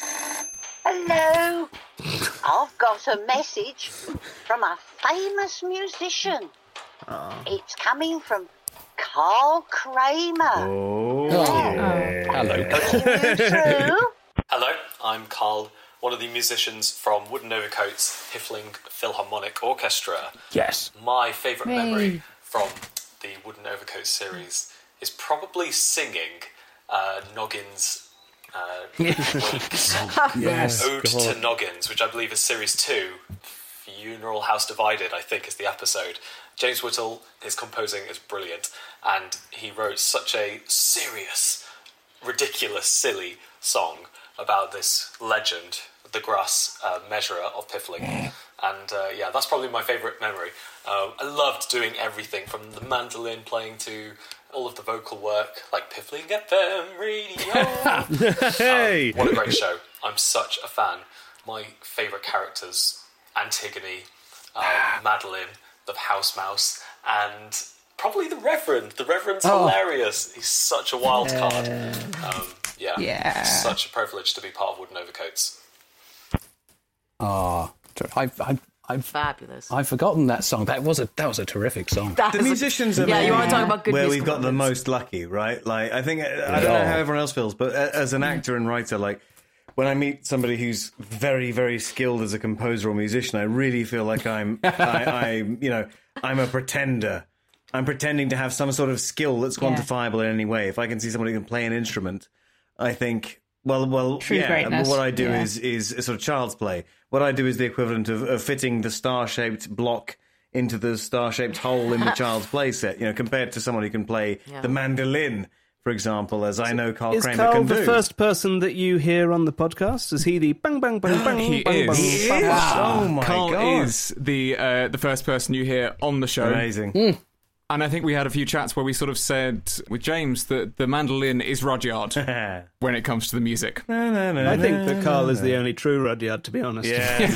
Hello. I've got a message from a famous musician. It's coming from Carl Kramer. Oh, Hello. True. Hello, I'm Carl, one of the musicians from Wooden Overcoats Hiffling Philharmonic Orchestra. Yes. My favourite Hey. memory from the Wooden Overcoats series is probably singing uh, Noggins' uh, Wake song, Yes. Ode to Noggins, which I believe is series two. Funeral House Divided, I think, is the episode. James Whittle, his composing is brilliant, and he wrote such a serious, ridiculous, silly song about this legend, the grass uh, measurer of Piffling. And uh, yeah, that's probably my favourite memory. Uh, I loved doing everything from the mandolin playing to all of the vocal work, like Piffling F M Radio. Hey! Um, what a great show. I'm such a fan. My favourite characters, Antigone, um, Madeline, the house mouse, and probably the Reverend. The Reverend's Oh. hilarious. He's such a wild card. Um, yeah, Yeah. such a privilege to be part of Wooden Overcoats. Ah, I've, I've, I've, Fabulous. I've forgotten that song. That was a that was a terrific song. That The is a- musicians are yeah, you maybe want to talk about good where we've musical got the moments. most lucky, right? Like, I think, I don't know how everyone else feels, but a- as an actor and writer, like, when I meet somebody who's very, very skilled as a composer or musician, I really feel like I'm, I, I, you know, I'm a pretender. I'm pretending to have some sort of skill that's Yeah. quantifiable in any way. If I can see somebody who can play an instrument, I think, well, well, True yeah. greatness. What I do Yeah. is is a sort of child's play. What I do is the equivalent of, of fitting the star-shaped block into the star-shaped hole in the child's play set. You know, compared to someone who can play Yeah. the mandolin, for example, as I know Carl Is Kramer Carl can the do. first person that you hear on the podcast? Is he the bang bang bang bang? He bang, is. bang, He bang, is. bang? Oh my Carl god! is the uh, the first person you hear on the show. Amazing. And I think we had a few chats where we sort of said with James that the mandolin is Rudyard when it comes to the music. I think that Carl is the only true Rudyard, to be honest.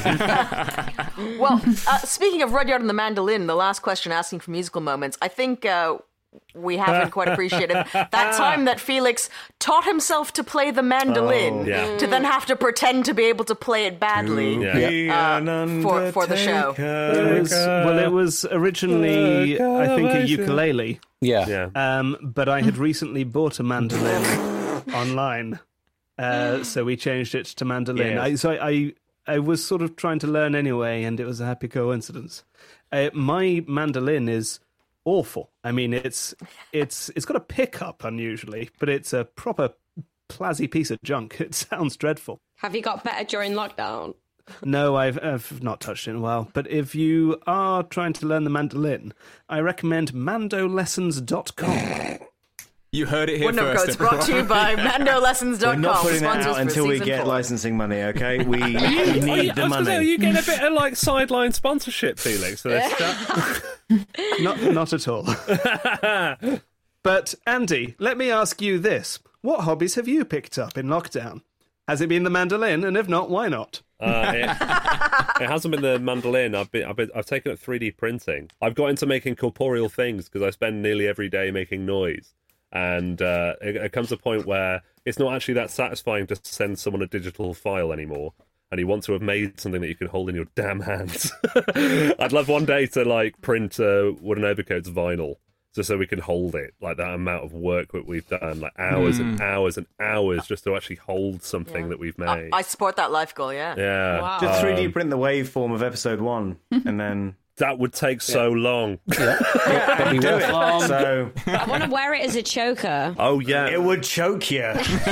Yeah. Well, uh, speaking of Rudyard and the mandolin, the last question asking for musical moments, I think uh, we haven't quite appreciated that time that Felix taught himself to play the mandolin Oh, yeah. to then have to pretend to be able to play it badly Yeah. uh, for, for the show. It was, well, it was originally, I think, a ukulele. Yeah. Yeah. Um, but I had recently bought a mandolin online, uh, so we changed it to mandolin. Yeah. I, so I, I, I was sort of trying to learn anyway, and it was a happy coincidence. Uh, my mandolin is awful. I mean, it's it's it's got a pickup unusually, but it's a proper plazzy piece of junk. It sounds dreadful. Have you got better during lockdown? No, I've, I've not touched it in a while. But if you are trying to learn the mandolin, I recommend mando lessons dot com. You heard it here Wooden first. Overcoats brought to you by mando lessons dot com. We're not putting that sponsors out for until we season get four. licensing money, okay? We Are you, need are you, the I was gonna money. say, are you getting a bit of like sideline sponsorship, Felix? For this chat? Not, not at all. But Andy, let me ask you this: what hobbies have you picked up in lockdown? Has it been the mandolin? And if not, why not? Uh, it, it hasn't been the mandolin. I've been, I've been, I've taken up three D printing. I've got into making corporeal things because I spend nearly every day making noise, and uh, it, it comes to a point where it's not actually that satisfying to send someone a digital file anymore. And you want to have made something that you can hold in your damn hands. I'd love one day to like print uh, Wooden Overcoats vinyl, just so we can hold it. Like that amount of work that we've done, like hours mm. and hours and hours, just to actually hold something yeah. that we've made. I, I support that life goal. Yeah. Yeah. Wow. Just three D um, print the waveform of episode one, and then. That would take so yeah. long. Yeah, yeah do it. Um, so I want to wear it as a choker. Oh yeah, it would choke you.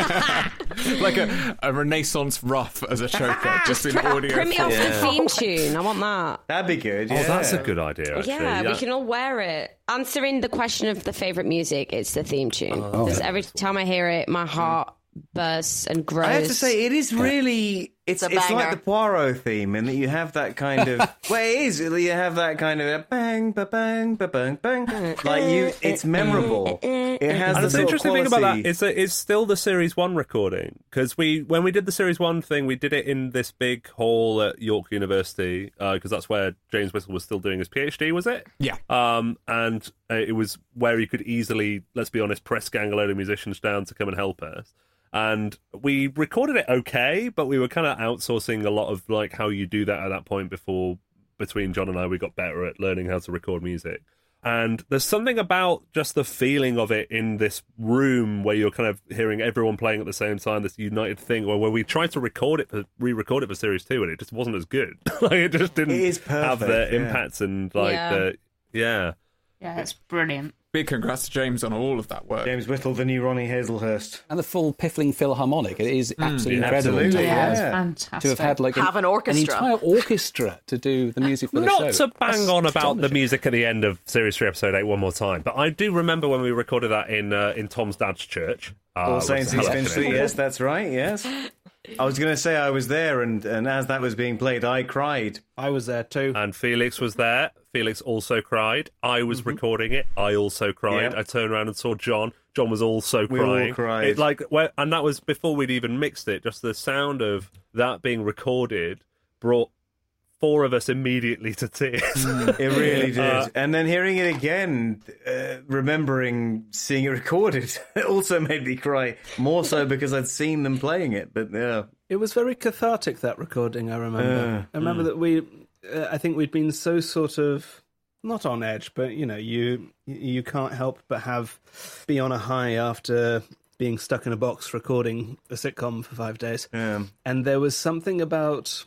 Like a, a Renaissance ruff as a choker, just in audio. Print me off yeah. the theme tune. I want that. That'd be good. Oh, Yeah. that's a good idea. Actually. Yeah, yeah, we can all wear it. Answering the question of the favourite music, it's the theme tune. Oh, because every time I hear it, my heart bursts and grows. I have to say, it is really. It's it's, it's like the Poirot theme, in that you have that kind of. Well, it is. You have that kind of a bang, ba bang, ba bang, bang. Like you, it's memorable. It has. And the the interesting thing thing about that is that it's still the Series One recording, because we, when we did the Series One thing, we did it in this big hall at York University, because uh, that's where James Whittle was still doing his PhD, was it? Yeah. Um, and uh, it was where you could easily, let's be honest, press gang a load of musicians down to come and help us. And we recorded it okay, but we were kind of outsourcing a lot of like how you do that at that point before, between John and I, we got better at learning how to record music. And there's something about just the feeling of it in this room where you're kind of hearing everyone playing at the same time, this united thing, where, where we tried to record it, for, re-record it for Series two, and it just wasn't as good. Like it just didn't it is have the perfect, yeah. impacts and like Yeah. the, yeah. Yeah, it's brilliant. Big congrats to James on all of that work. James Whittle, the new Ronnie Hazelhurst. And the full Piffling Philharmonic. It is absolutely yeah, incredible absolutely, to, yeah. have, It's fantastic. to have had like Have an orchestra. an entire orchestra to do the music for the Not show. to bang That's on about the astonishing. music at the end of Series three, Episode eight one more time, but I do remember when we recorded that in uh, in Tom's dad's church. Uh, All Saints which East is Finchley, yes, that's right, yes. I was going to say I was there, and, and as that was being played, I cried. I was there too. And Felix was there. Felix also cried. I was Mm-hmm. recording it. I also cried. Yeah. I turned around and saw John. John was also We all crying. cried. It, like, well, and that was before we'd even mixed it. Just the sound of that being recorded brought four of us immediately to tears. It really did. Uh, and then hearing it again, uh, remembering seeing it recorded, it also made me cry. More so because I'd seen them playing it. But yeah, It was very cathartic, that recording, I remember. Uh, I remember mm. that we, uh, I think we'd been so sort of, not on edge, but, you know, you you can't help but have, be on a high after being stuck in a box recording a sitcom for five days. Yeah. And there was something about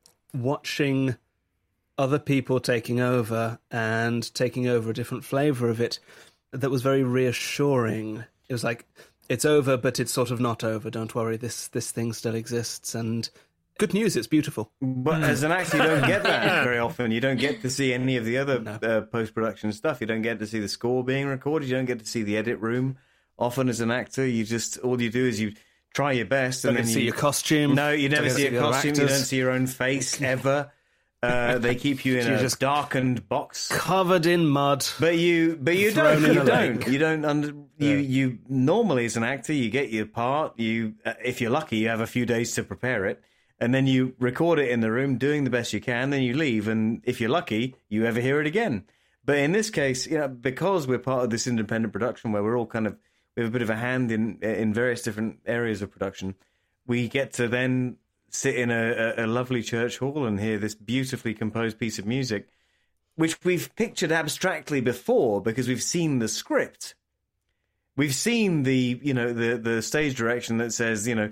watching other people taking over and taking over a different flavour of it that was very reassuring. It was like, it's over, but it's sort of not over. Don't worry, this this thing still exists. And good news, it's beautiful. But as an actor, you don't get that very often. You don't get to see any of the other No. uh, post-production stuff. You don't get to see the score being recorded. You don't get to see the edit room. Often as an actor, you just, all you do is you try your best. Don't and get then to see you, your costume. No, you never Don't see get a to see costume. the You actors. don't see your own face ever. Uh, they keep you in You're a just darkened box, covered in mud. But you, but you Thrown don't. in You a don't. lake. You don't. Under, you, you normally as an actor, you get your part. You, uh, if you're lucky, you have a few days to prepare it, and then you record it in the room, doing the best you can. Then you leave, and if you're lucky, you ever hear it again. But in this case, you know, because we're part of this independent production where we're all kind of we have a bit of a hand in in various different areas of production, we get to then sit in a, a, a lovely church hall and hear this beautifully composed piece of music, which we've pictured abstractly before because we've seen the script. We've seen the, you know, the, the stage direction that says, you know,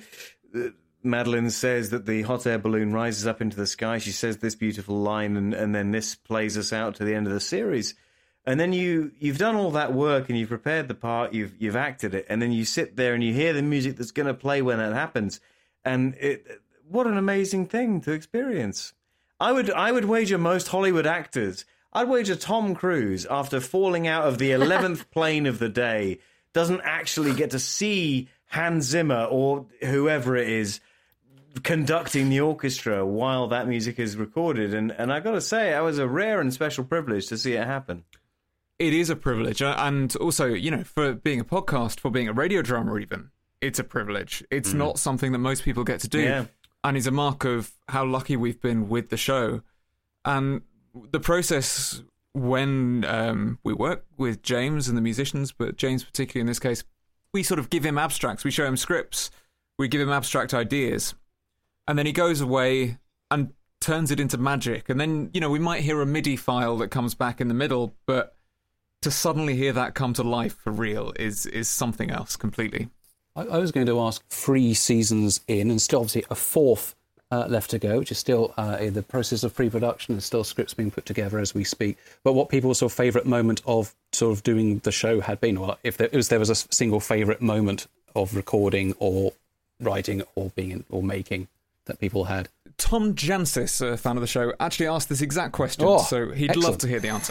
Madeline says that the hot air balloon rises up into the sky. She says this beautiful line, and, and then this plays us out to the end of the series. And then you, you've done all that work and you've prepared the part, you've you've acted it, and then you sit there and you hear the music that's going to play when that happens. And it, what an amazing thing to experience. I would I would wager most Hollywood actors, I'd wager Tom Cruise, after falling out of the eleventh plane of the day, doesn't actually get to see Hans Zimmer or whoever it is conducting the orchestra while that music is recorded. And, and I got to say, it was a rare and special privilege to see it happen. It is a privilege. And also, you know, for being a podcast, for being a radio drama even, it's a privilege. It's Mm. not something that most people get to do. Yeah. And it's a mark of how lucky we've been with the show. And the process when um, we work with James and the musicians, but James particularly in this case, we sort of give him abstracts. We show him scripts. We give him abstract ideas. And then he goes away and turns it into magic. And then, you know, we might hear a MIDI file that comes back in the middle, but to suddenly hear that come to life for real is is something else completely. I, I was going to ask three seasons in, and still obviously a fourth uh, left to go, which is still uh, in the process of pre-production and still scripts being put together as we speak. But what people's sort of favourite moment of sort of doing the show had been, or if there, if there was a single favourite moment of recording or writing or being in, or making that people had. Tom Jansis, a fan of the show, actually asked this exact question, Oh, so he'd excellent. love to hear the answer.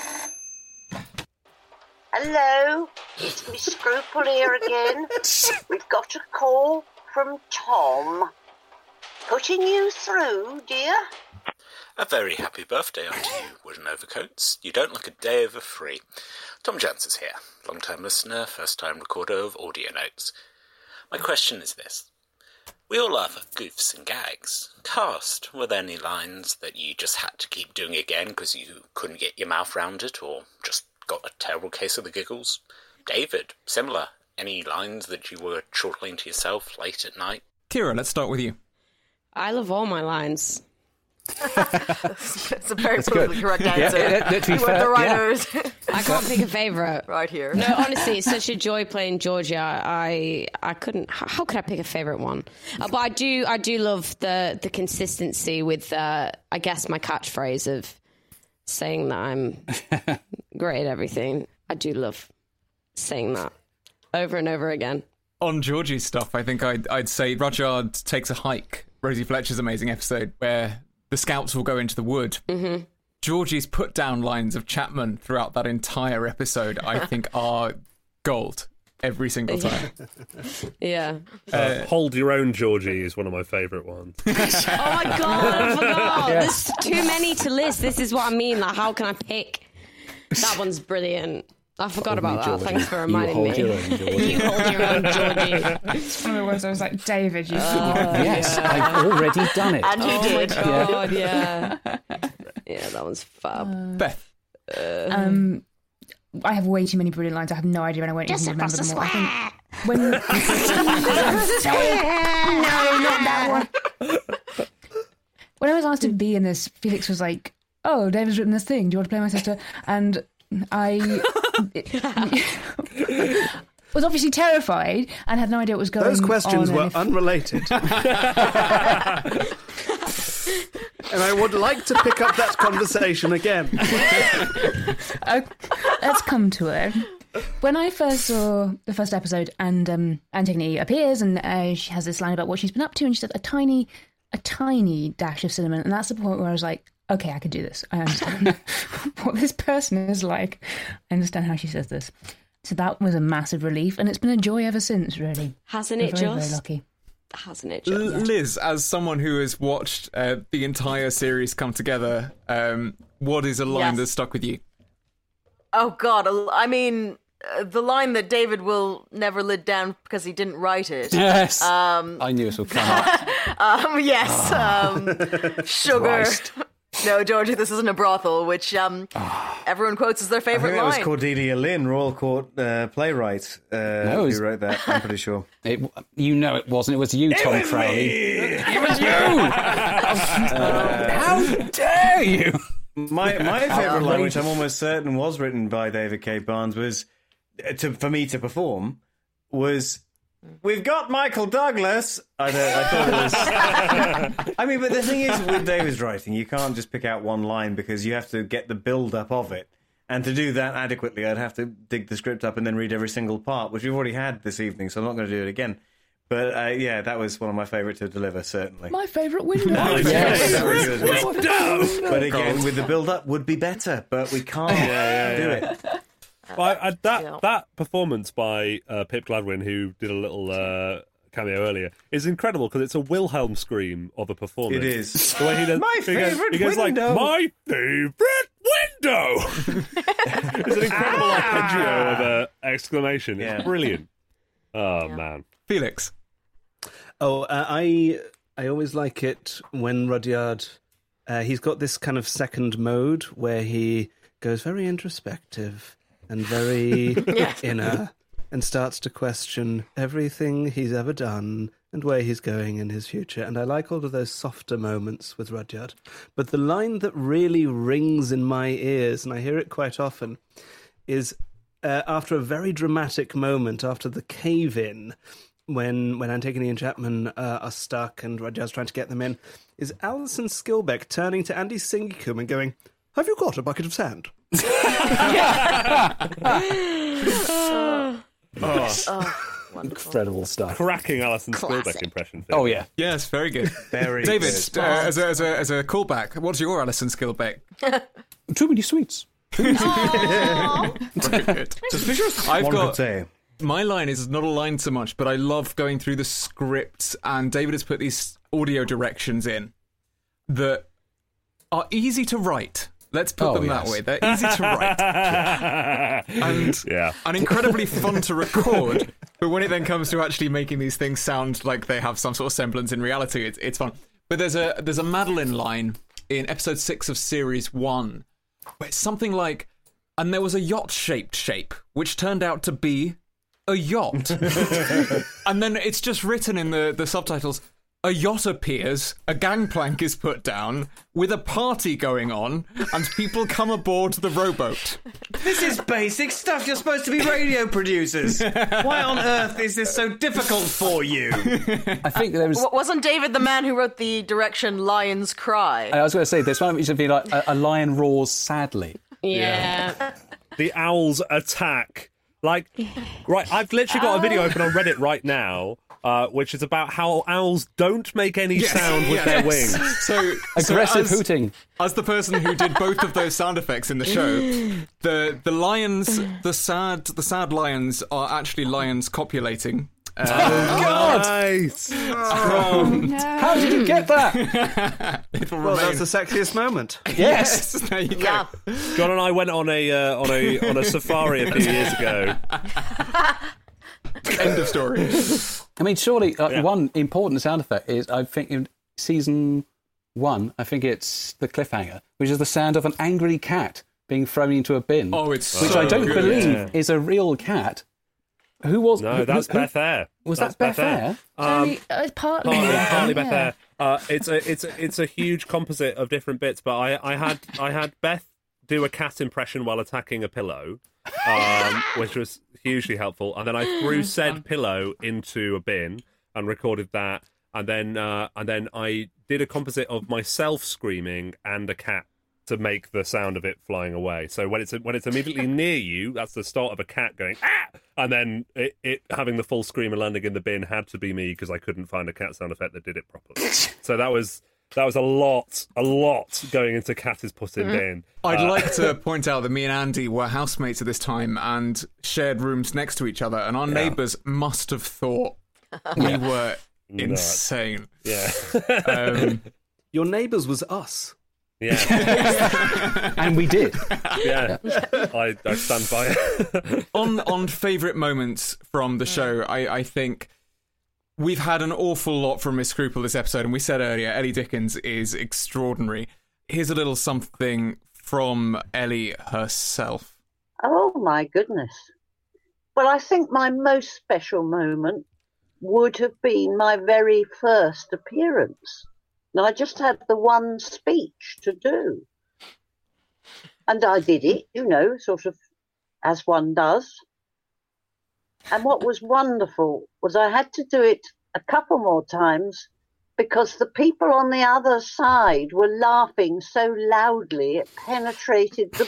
Hello, it's Miss Scruple here again. We've got a call from Tom. Putting you through, dear. A very happy birthday unto you, Wooden Overcoats. You don't look a day over three. Tom Jancis here, long-time listener, first-time recorder of audio notes. My question is this. We all love goofs and gags. Cast, were there any lines that you just had to keep doing again because you couldn't get your mouth round it, or just got a terrible case of the giggles? David, similar. Any lines that you were chortling to yourself late at night? Kira, let's start with you. I love all my lines. It's a very That's politically good. correct Yeah, answer. yeah, yeah, to be You were fair, the yeah. writers. I can't pick a favourite. Right here. No, honestly, it's such a joy playing Georgia. I I couldn't. How, how could I pick a favourite one? Uh, but I do. I do love the the consistency with. Uh, I guess my catchphrase of saying that I'm great at everything. I do love saying that over and over again. On Georgie's stuff, I think I'd, I'd say Rudyard Takes a Hike, Rosie Fletcher's amazing episode, where the scouts will go into the wood. Mm-hmm. Georgie's put-down lines of Chapman throughout that entire episode, I think, are gold every single time. Yeah. Uh, Hold Your Own, Georgie is one of my favourite ones. Oh my god, I forgot. Yeah. There's too many to list. This is what I mean. Like, how can I pick? That one's brilliant. I forgot Hold me, about that. Georgie. Thanks for You reminding hold me. your own, Georgie. You hold your own, Georgie. It's one of the ones I was like, David, you. Oh, Yes, yeah. I've already done it. And you oh did. my god, yeah. Yeah, that one's fab. Beth. Uh, Um, I have way too many brilliant lines. I have no idea, and I won't Just even remember across them the all. I think when no, not that one. When I was asked to be in this, Felix was like, "Oh, David's written this thing. Do you want to play my sister?" And I was obviously terrified and had no idea what was going on. Those questions and were if- unrelated. And I would like to pick up that conversation again. Uh, let's come to it. When I first saw the first episode, and um, Antigone appears, and uh, she has this line about what she's been up to, and she said a tiny, a tiny dash of cinnamon, and that's the point where I was like, okay, I can do this. I understand what this person is like. I understand how she says this. So that was a massive relief, and it's been a joy ever since, really. Hasn't I'm it very, just? very lucky. Hasn't it L- just? Liz, as someone who has watched uh, the entire series come together, um, what is a line Yes. that's stuck with you? Oh God! I mean, uh, the line that David will never lid down because he didn't write it. Yes. Um, I knew it would come up. um, yes. Um, sugar. Christ. No, Georgie, this isn't a brothel, which um, everyone quotes as their I think favourite that was line. Cordelia Lynn, Royal Court uh, playwright, uh, No, it who was- wrote that. I'm pretty sure. It, you know it wasn't. It was you, Tom was Crowley. me! It was you! How dare you? My my favourite line, which I'm almost certain was written by David K. Barnes, was uh, to for me to perform was. We've got Michael Douglas. I, don't, I thought it was. I mean, but the thing is, with David's writing, you can't just pick out one line because you have to get the build-up of it. And to do that adequately, I'd have to dig the script up and then read every single part, which we've already had this evening, so I'm not going to do it again. But uh, yeah, that was one of my favourite to deliver, certainly. My favourite window. My Yes. favourite window. But again, with the build-up, would be better, but we can't Yeah, yeah, do yeah. it. Well, I, I, that Yeah. that performance by uh, Pip Gladwin, who did a little uh, cameo earlier, is incredible because it's a Wilhelm scream of a performance. It is. The way he does, My he goes, favourite he goes window. like, my favourite window. It's an incredible arpeggio of an exclamation. It's Yeah. brilliant. Oh man. Felix. Oh, uh, I I always like it when Rudyard, uh, he's got this kind of second mode where he goes very introspective and very Yeah. inner and starts to question everything he's ever done and where he's going in his future. And I like all of those softer moments with Rudyard. But the line that really rings in my ears, and I hear it quite often, is uh, after a very dramatic moment, after the cave-in, when when Antigone and Chapman uh, are stuck and Rudyard's trying to get them in, is Alison Skilbeck turning to Andy Singicum and going, "Have you got a bucket of sand?" Oh. Incredible stuff. Cracking Alison Classic. Skilbeck impression. Oh, yeah. Yes, very good. Very David, good. uh, as, a, as, a, as a callback, what's your Alison Skilbeck? Too many sweets. Very good. Suspicious? I've One got could say. my line is not a line so much, but I love going through the scripts, and David has put these audio directions in that are easy to write. Let's put Oh, them yes. that way. They're easy to write and Yeah. and incredibly fun to record. But when it then comes to actually making these things sound like they have some sort of semblance in reality, it's it's fun. But there's a there's a Madeline line in episode six of series one where it's something like, and there was a yacht-shaped shape, which turned out to be a yacht. And then it's just written in the, the subtitles, a yacht appears, a gangplank is put down, with a party going on, and people come aboard the rowboat. This is basic stuff. You're supposed to be radio producers. Why on earth is this so difficult for you? I think there was. W- Wasn't David the man who wrote the direction "Lions Cry"? I was going to say, there's one which would be like a, a lion roars sadly. Yeah. The owls attack. Like, right, I've literally got a video open on Reddit right now, uh, which is about how owls don't make any Yes, sound with yes. their wings. So Aggressive so as, hooting. As the person who did both of those sound effects in the show, the the lions, the sad the sad lions are actually lions copulating. Uh, Oh, God! Nice. From, How did you get that? it'll Well, remain. that's the sexiest moment. Yes, there you go. Yeah. John and I went on a uh, on a on a safari a few years ago. End of story. I mean, surely uh, Yeah. one important sound effect is, I think, in season one, I think it's the cliffhanger, which is the sound of an angry cat being thrown into a bin. Oh, it's which so I don't good. believe Yeah. is a real cat. Who was? No, who, that's who, Beth Eyre. Was That's that Beth Eyre? Um, Only- uh, partly, partly, yeah. partly Beth Yeah. Eyre. Uh, it's a it's a, it's a huge composite of different bits. But I, I had I had Beth do a cat impression while attacking a pillow, um, which was hugely helpful. And then I threw said pillow into a bin and recorded that. And then uh, and then I did a composite of myself screaming and a cat to make the sound of it flying away. So when it's when it's immediately near you, that's the start of a cat going ah, and then it, it having the full scream and landing in the bin had to be me because I couldn't find a cat sound effect that did it properly. So that was that was a lot, a lot going into cat is put in bin. I'd Uh, like to point out that me and Andy were housemates at this time and shared rooms next to each other, and our neighbours must have thought we were insane. Yeah. Um, Your neighbours was us. Yeah. And we did. Yeah. I, I stand by it. on on favourite moments from the show, I, I think we've had an awful lot from Miss Scruple this episode, and we said earlier, Ellie Dickens is extraordinary. Here's a little something from Ellie herself. Oh, my goodness. Well, I think my most special moment would have been my very first appearance. And I just had the one speech to do. And I did it, you know, sort of as one does. And what was wonderful was I had to do it a couple more times because the people on the other side were laughing so loudly it penetrated the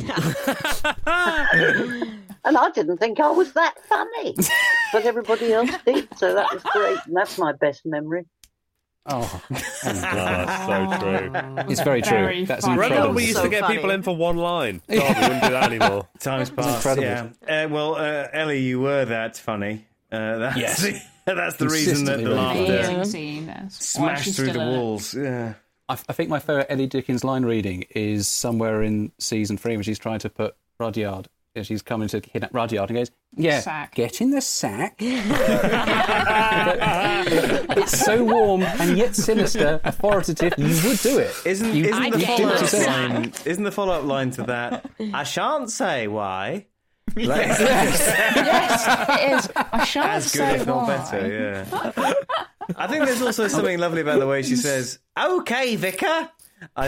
booth. And I didn't think I was that funny, but everybody else did, so that was great. And that's my best memory. Oh, that's so true. It's very true. Very That's funny. Remember incredible. when we used So to get funny. people in for one line? God, we wouldn't do that anymore. Times past, incredible. yeah. Uh, well, uh, Ellie, you were that funny. Uh, that's Yes. the, that's the reason that the Consistently very laughter Amazing scene. That's why smashed she's through the still in it. walls. Yeah. I, I think my favourite Ellie Dickens line reading is somewhere in season three when she's trying to put Rudyard she's coming to kidnap Rudyard and goes, yeah, Sack. get in the sack. It's so warm and yet sinister, authoritative, you would do it. Isn't, You- isn't, the you follow-up do it. line, isn't the follow-up line to that, I shan't say why. Like, Yes, it is. I shan't as good, say if not why. better, yeah. I think there's also something lovely about the way she says, okay, Vicar. I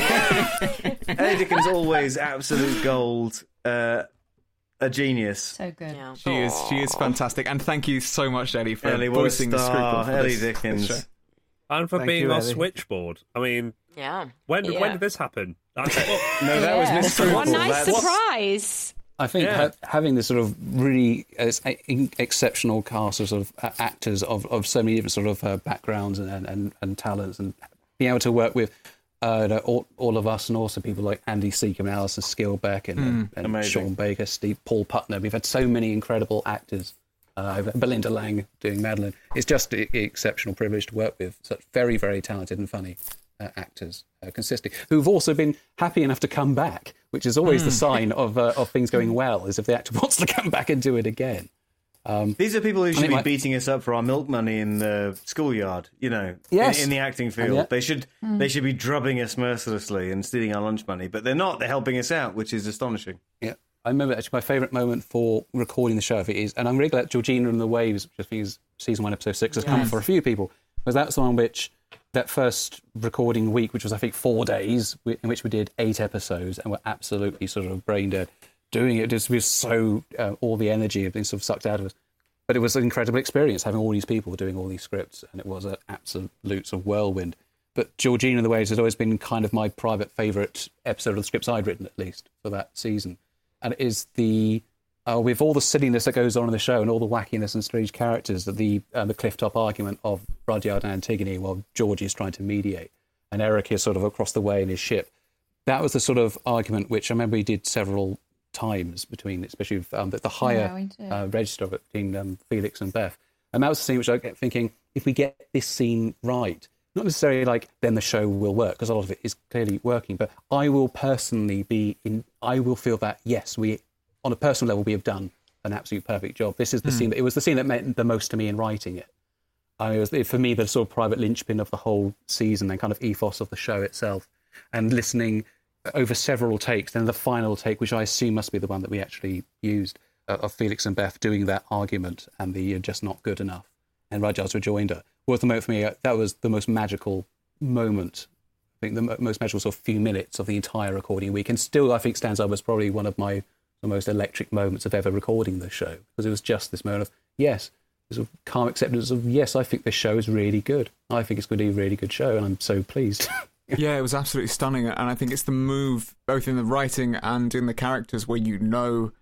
think Ellie Dickens always absolute gold, uh, a genius. So good. She is she is fantastic, and thank you so much, Ellie, for Ellie, what a voicing the star. script for Ellie this, this Dickens. show. And for Thank being you, our Ellie. switchboard. I mean, Yeah. when Yeah. when did this happen? I- No, that was Miss Fruitful. What a nice That's- surprise. I think Yeah. ha- having this sort of really uh, e- exceptional cast of sort of uh, actors of, of so many different sort of uh, backgrounds and, and, and talents, and being able to work with uh, the- all, all of us, and also people like Andy Secombe, Alison Skilbeck, and, Mm, and amazing. Sean Baker, Steve, Paul Putner. We've had so many incredible actors. Uh, Belinda Lang doing Madeline. It's just an exceptional privilege to work with such very, very talented and funny uh, actors uh, consistently, who've also been happy enough to come back, which is always Mm. the sign of uh, of things going well, is if the actor wants to come back and do it again. Um, These are people who I should think be like- beating us up for our milk money in the schoolyard, you know, Yes. in, in the acting field. And yet- They should Mm. they should be drubbing us mercilessly and stealing our lunch money, but they're not. They're helping us out, which is astonishing. Yeah, I remember actually my favourite moment for recording the show, if it is, and I'm really glad Georgina and the Waves, which I think is season one, episode six, has come Yes. for a few people, because that's the one which, that first recording week, which was I think four days, wi- in which we did eight episodes and were absolutely sort of brain dead doing it. Just was so, uh, all the energy had been sort of sucked out of us. But it was an incredible experience having all these people doing all these scripts, and it was an absolute sort of whirlwind. But Georgina and the Waves has always been kind of my private favourite episode of the scripts I'd written, at least, for that season. And it is the, uh, with all the silliness that goes on in the show and all the wackiness and strange characters, that the uh, the cliff-top argument of Rudyard and Antigone while Georgie is trying to mediate, and Eric is sort of across the way in his ship. That was the sort of argument which I remember he did several times between, especially with, um, the, the higher Yeah, we did. uh, register of it between um, Felix and Beth. And that was the scene which I kept thinking, if we get this scene right, not necessarily like then the show will work, because a lot of it is clearly working, but I will personally be in, I will feel that, yes, we, on a personal level, we have done an absolute perfect job. This is the Hmm. scene, that, it was the scene that meant the most to me in writing it. I was, for me, the sort of private linchpin of the whole season and kind of ethos of the show itself. And listening over several takes, then the final take, which I assume must be the one that we actually used, uh, of Felix and Beth doing that argument and the "you're just not good enough," and Rudyard's rejoinder, was the moment for me. Uh, that was the most magical moment. I think the mo- most magical sort of few minutes of the entire recording week, and still I think stands up as probably one of my the most electric moments of ever recording the show, because it was just this moment of yes, this sort of calm acceptance of yes, I think this show is really good. I think it's going to be a really good show, and I'm so pleased. Yeah, it was absolutely stunning, and I think it's the move, both in the writing and in the characters, where you know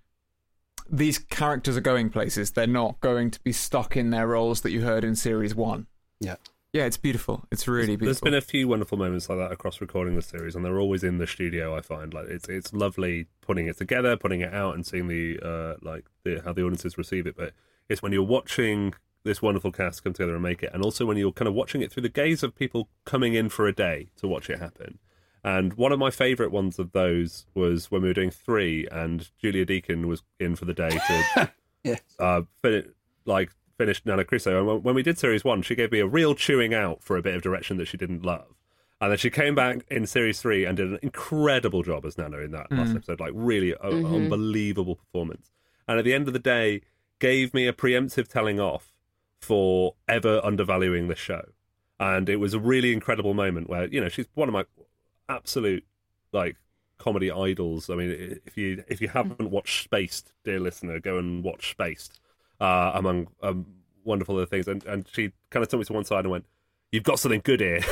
these characters are going places. They're not going to be stuck in their roles that you heard in series one. Yeah. Yeah, it's beautiful. It's really beautiful. There's been a few wonderful moments like that across recording the series, and they're always in the studio. I find like it's it's lovely putting it together, putting it out, and seeing the uh, like the, how the audiences receive it. But it's when you're watching this wonderful cast come together and make it, and also when you're kind of watching it through the gaze of people coming in for a day to watch it happen. And one of my favourite ones of those was when we were doing three, and Julia Deakin was in for the day to yes. uh, fin- like finish Nana Crusoe. And when- when we did series one, she gave me a real chewing out for a bit of direction that she didn't love. And then she came back in series three and did an incredible job as Nana in that last Mm. episode, like really a- Mhm. unbelievable performance. And at the end of the day, gave me a preemptive telling off for ever undervaluing this show. And it was a really incredible moment where, you know, she's one of my absolute, like, comedy idols. I mean, if you if you haven't watched Spaced, dear listener, go and watch Spaced, uh, among um, wonderful other things. And, and she kind of took me to one side and went, "You've got something good here."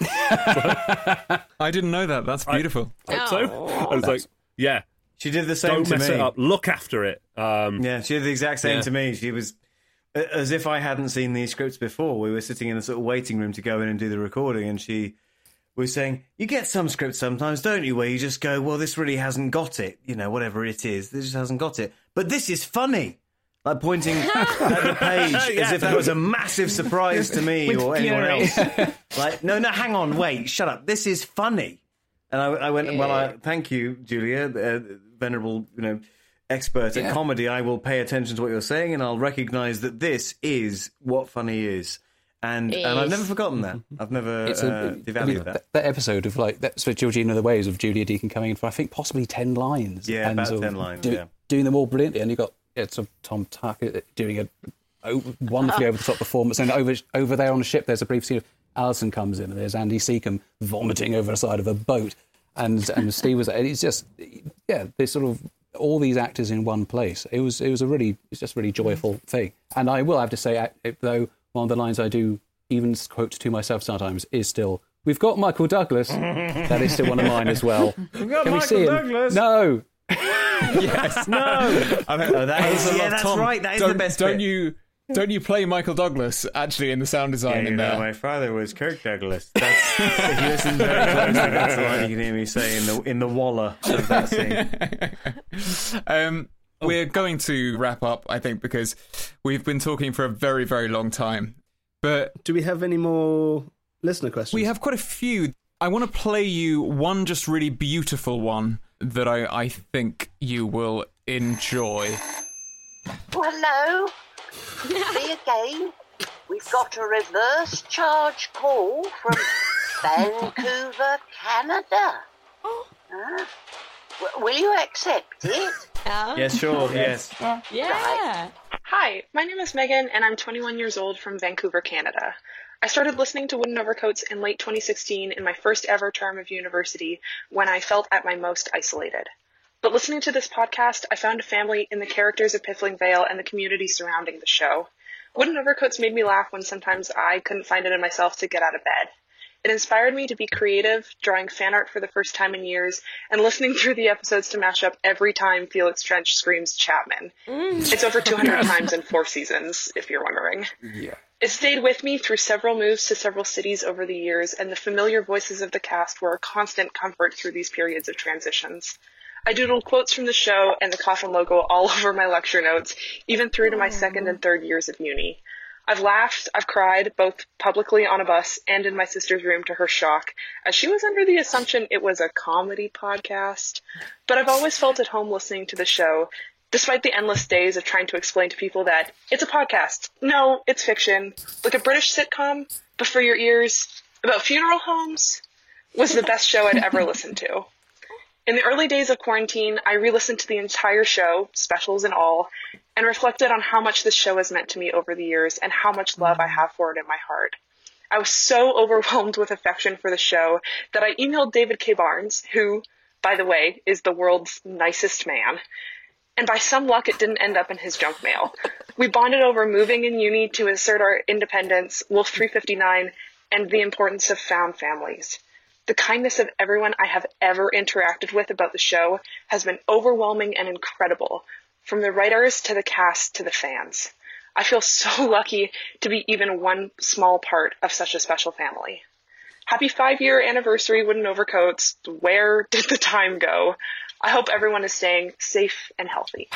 I didn't know that. That's beautiful. I hope so. I was like, yeah. She did the same Don't to mess me. it up. Look after it. Um, Yeah, she did the exact same Yeah. to me. She was as if I hadn't seen these scripts before. We were sitting in a sort of waiting room to go in and do the recording, and she was saying, "You get some scripts sometimes, don't you, where you just go, well, this really hasn't got it, you know, whatever it is, this just hasn't got it. But this is funny." Like pointing at the page as Yeah. if that was a massive surprise to me With or anyone fury. else. Like, no, no, hang on, wait, shut up. This is funny. And I, I went, well, I thank you, Julia, uh, venerable, you know, expert at Yeah. comedy, I will pay attention to what you're saying and I'll recognise that this is what funny is. And It and I've is. never forgotten that. I've never It's uh, a, devalued I mean, that. that episode of like that's with Georgina the Waves of Julia Deakin coming in for I think possibly ten lines. Yeah, and about sort of ten lines, do- yeah. doing them all brilliantly, and you got yeah, sort of Tom Tucker doing a o- wonderfully over the top performance, and over over there on the ship, there's a brief scene of Alison comes in, and there's Andy Secombe vomiting over the side of a boat, and and Steve was, and it's just yeah, there's sort of all these actors in one place. It was it was a really it's just a really joyful thing, and I will have to say though one of the lines I do even quote to myself sometimes is still, "We've got Michael Douglas." That is still one of mine as well. We've got Can we Michael see him? Douglas. No. Yes. No. I mean, Oh, that I is- also yeah, love that's Tom. right, that is don't, the best Don't bit. you? Don't you play Michael Douglas actually in the sound Yeah, design you in know, there? my father was Kirk Douglas. That's, if you listen very closely, that's the line you can hear me say in the in the Waller of that scene. Um, we're going to wrap up, I think, because we've been talking for a very, very long time. But do we have any more listener questions? We have quite a few. I want to play you one just really beautiful one that I, I think you will enjoy. Well, hello. Me again. We've got a reverse charge call from Vancouver, Canada. Huh? W- will you accept it? Yes, sure, yes. Yeah. Hi, my name is Megan, and I'm twenty-one years old from Vancouver, Canada. I started listening to Wooden Overcoats in late twenty sixteen in my first ever term of university when I felt at my most isolated. But listening to this podcast, I found a family in the characters of Piffling Vale and the community surrounding the show. Wooden Overcoats made me laugh when sometimes I couldn't find it in myself to get out of bed. It inspired me to be creative, drawing fan art for the first time in years, and listening through the episodes to mash up every time Felix Trench screams Chapman. Mm. It's over two hundred times in four seasons, if you're wondering. Yeah. It stayed with me through several moves to several cities over the years, and the familiar voices of the cast were a constant comfort through these periods of transitions. I doodled quotes from the show and the Coffin logo all over my lecture notes, even through to my second and third years of uni. I've laughed, I've cried, both publicly on a bus and in my sister's room to her shock, as she was under the assumption it was a comedy podcast. But I've always felt at home listening to the show, despite the endless days of trying to explain to people that it's a podcast. No, it's fiction. Like a British sitcom, but for your ears, about funeral homes, was the best show I'd ever listened to. In the early days of quarantine, I re-listened to the entire show, specials and all, and reflected on how much this show has meant to me over the years and how much love I have for it in my heart. I was so overwhelmed with affection for the show that I emailed David K. Barnes, who, by the way, is the world's nicest man. And by some luck, it didn't end up in his junk mail. We bonded over moving in uni to assert our independence, Wolf three fifty-nine, and the importance of found families. The kindness of everyone I have ever interacted with about the show has been overwhelming and incredible, from the writers to the cast to the fans. I feel so lucky to be even one small part of such a special family. Happy five-year anniversary, Wooden Overcoats. Where did the time go? I hope everyone is staying safe and healthy.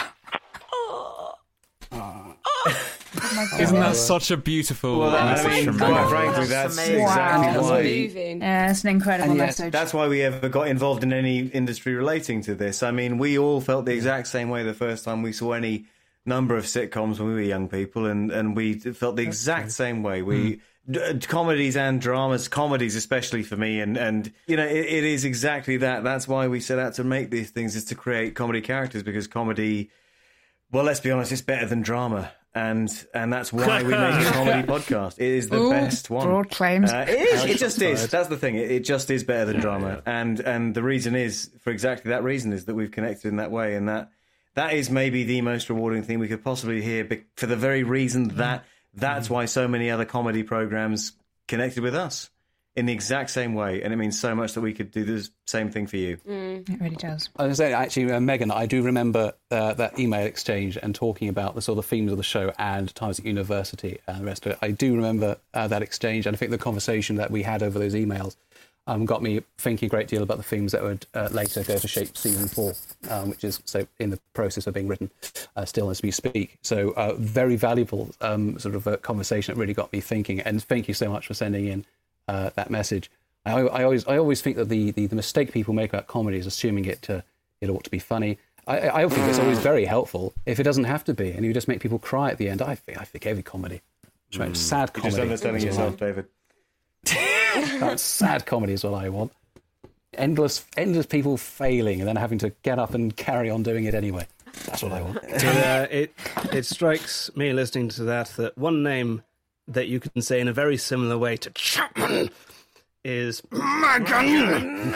Isn't that such a beautiful Well, that- message I mean, from quite Megan? frankly, that's amazing. exactly Wow. why. Yeah, it's an incredible And yet, message. that's why we ever got involved in any industry relating to this. I mean, we all felt the exact same way the first time we saw any number of sitcoms when we were young people, and, and we felt the exact same way. We d- comedies and dramas, comedies especially for me, and, and you know, it, it is exactly that. That's why we set out to make these things, is to create comedy characters, because comedy, well, let's be honest, it's better than drama. And and that's why we make a comedy podcast. It is the Ooh, best one. broad claims. Uh, it is. Alex It just fired. is. That's the thing. It, it just is better than drama. And and the reason is, for exactly that reason, is that we've connected in that way. And that that is maybe the most rewarding thing we could possibly hear, be- for the very reason that that's why so many other comedy programs connected with us in the exact same way. And it means so much that we could do the same thing for you. It really does. I was saying, actually, uh, Megan, I do remember uh, that email exchange and talking about the sort of themes of the show and times at university and the rest of it. I do remember uh, that exchange, and I think the conversation that we had over those emails um, got me thinking a great deal about the themes that would uh, later go to shape season four, um, which is so in the process of being written uh, still as we speak. So uh, very valuable um, sort of a conversation that really got me thinking. And thank you so much for sending in uh, that message. I, I always, I always think that the, the, the mistake people make about comedy is assuming it uh, it ought to be funny. I, I think it's always very helpful if it doesn't have to be, and you just make people cry at the end. I think I think every comedy, mm. sad You're comedy. just understanding yourself, David. That's sad comedy is what I want. Endless, endless people failing and then having to get up and carry on doing it anyway. That's what I want. But, uh, it it strikes me listening to that that one name that you can say in a very similar way to Chapman is Megan.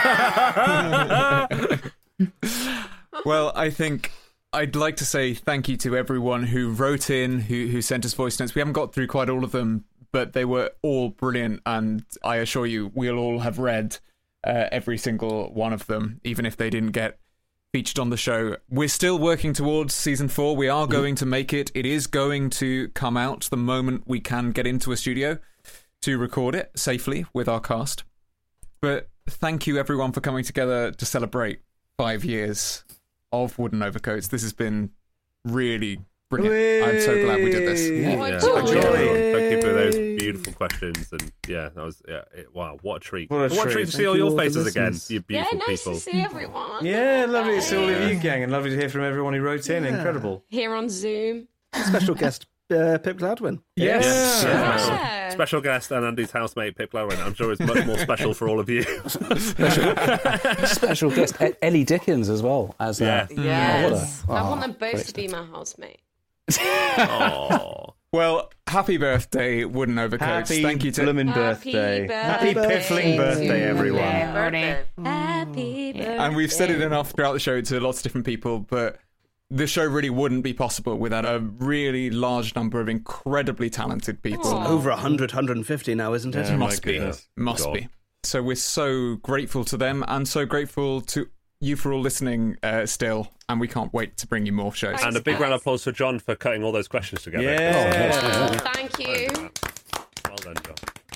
Well, I think I'd like to say thank you to everyone who wrote in, who who sent us voice notes. We haven't got through quite all of them, but they were all brilliant, and I assure you, we'll all have read uh, every single one of them, even if they didn't get featured on the show. We're still working towards season four. We are going to make it. It is going to come out the moment we can get into a studio to record it safely with our cast. But thank you, everyone, for coming together to celebrate five years of Wooden Overcoats. This has been really brilliant. I'm so glad we did this. Yeah. Yeah. Thank, you, thank you for those beautiful questions, and yeah, that was yeah. It, wow, what a treat! What a what treat. a treat to see Thank all you your all for faces again, listeners. you beautiful yeah, nice people. to see everyone. Yeah, lovely to see all of you, gang, and lovely to hear from everyone who wrote in. Yeah. Incredible. Here on Zoom. Special guest uh, Pip Gladwin. Yes. Yes. Yes. Yeah. Special guest and Andy's housemate Pip Gladwin. I'm sure it's much more special for all of you. special, special guest E- Ellie Dickens as well as uh, Yeah. Yes. Oh, what a- I oh, want them both great to be my housemate. Aww. Well, happy birthday, Wooden Overcoats. Happy Thank you to bloomin' Happy birthday. birthday. Happy piffling birthday, everyone. Birthday. Happy birthday. And we've said it enough throughout the show to lots of different people, but the show really wouldn't be possible without a really large number of incredibly talented people. Aw. Over one hundred, one hundred fifty now, isn't it? Yeah, my Must be. goodness. Must God. be. So we're so grateful to them and so grateful to you for all listening uh, still, and we can't wait to bring you more shows. And a big round of applause for John for cutting all those questions together. Yeah. Oh, thank you. Well done, John.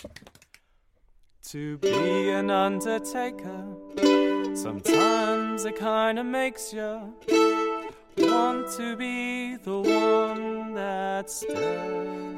To be an undertaker, sometimes it kinda makes you want to be the one that's dead.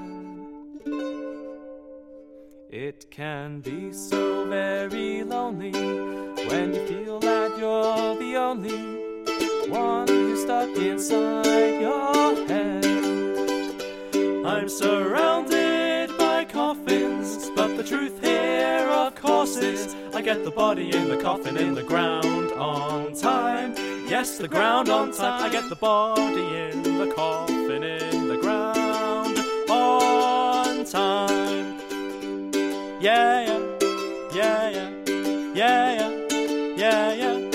It can be so very lonely when you feel that you're the only one who's stuck inside your head. I'm surrounded by coffins, but the truth here, of course, is I get the body in the coffin in the ground on time. Yes, the ground on time. I get the body in the coffin in the ground on time. Yeah, yeah, yeah, yeah, yeah, yeah, yeah, yeah.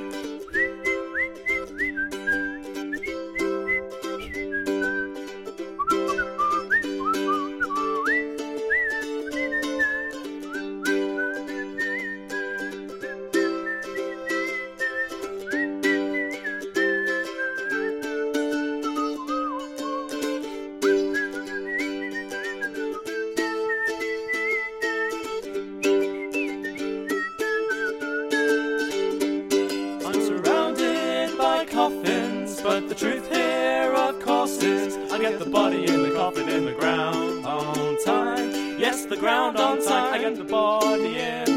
I'm surrounded by coffins, but the truth here, of course, is I get the body in the coffin in the ground on time. Yes, the ground on time. I get the body in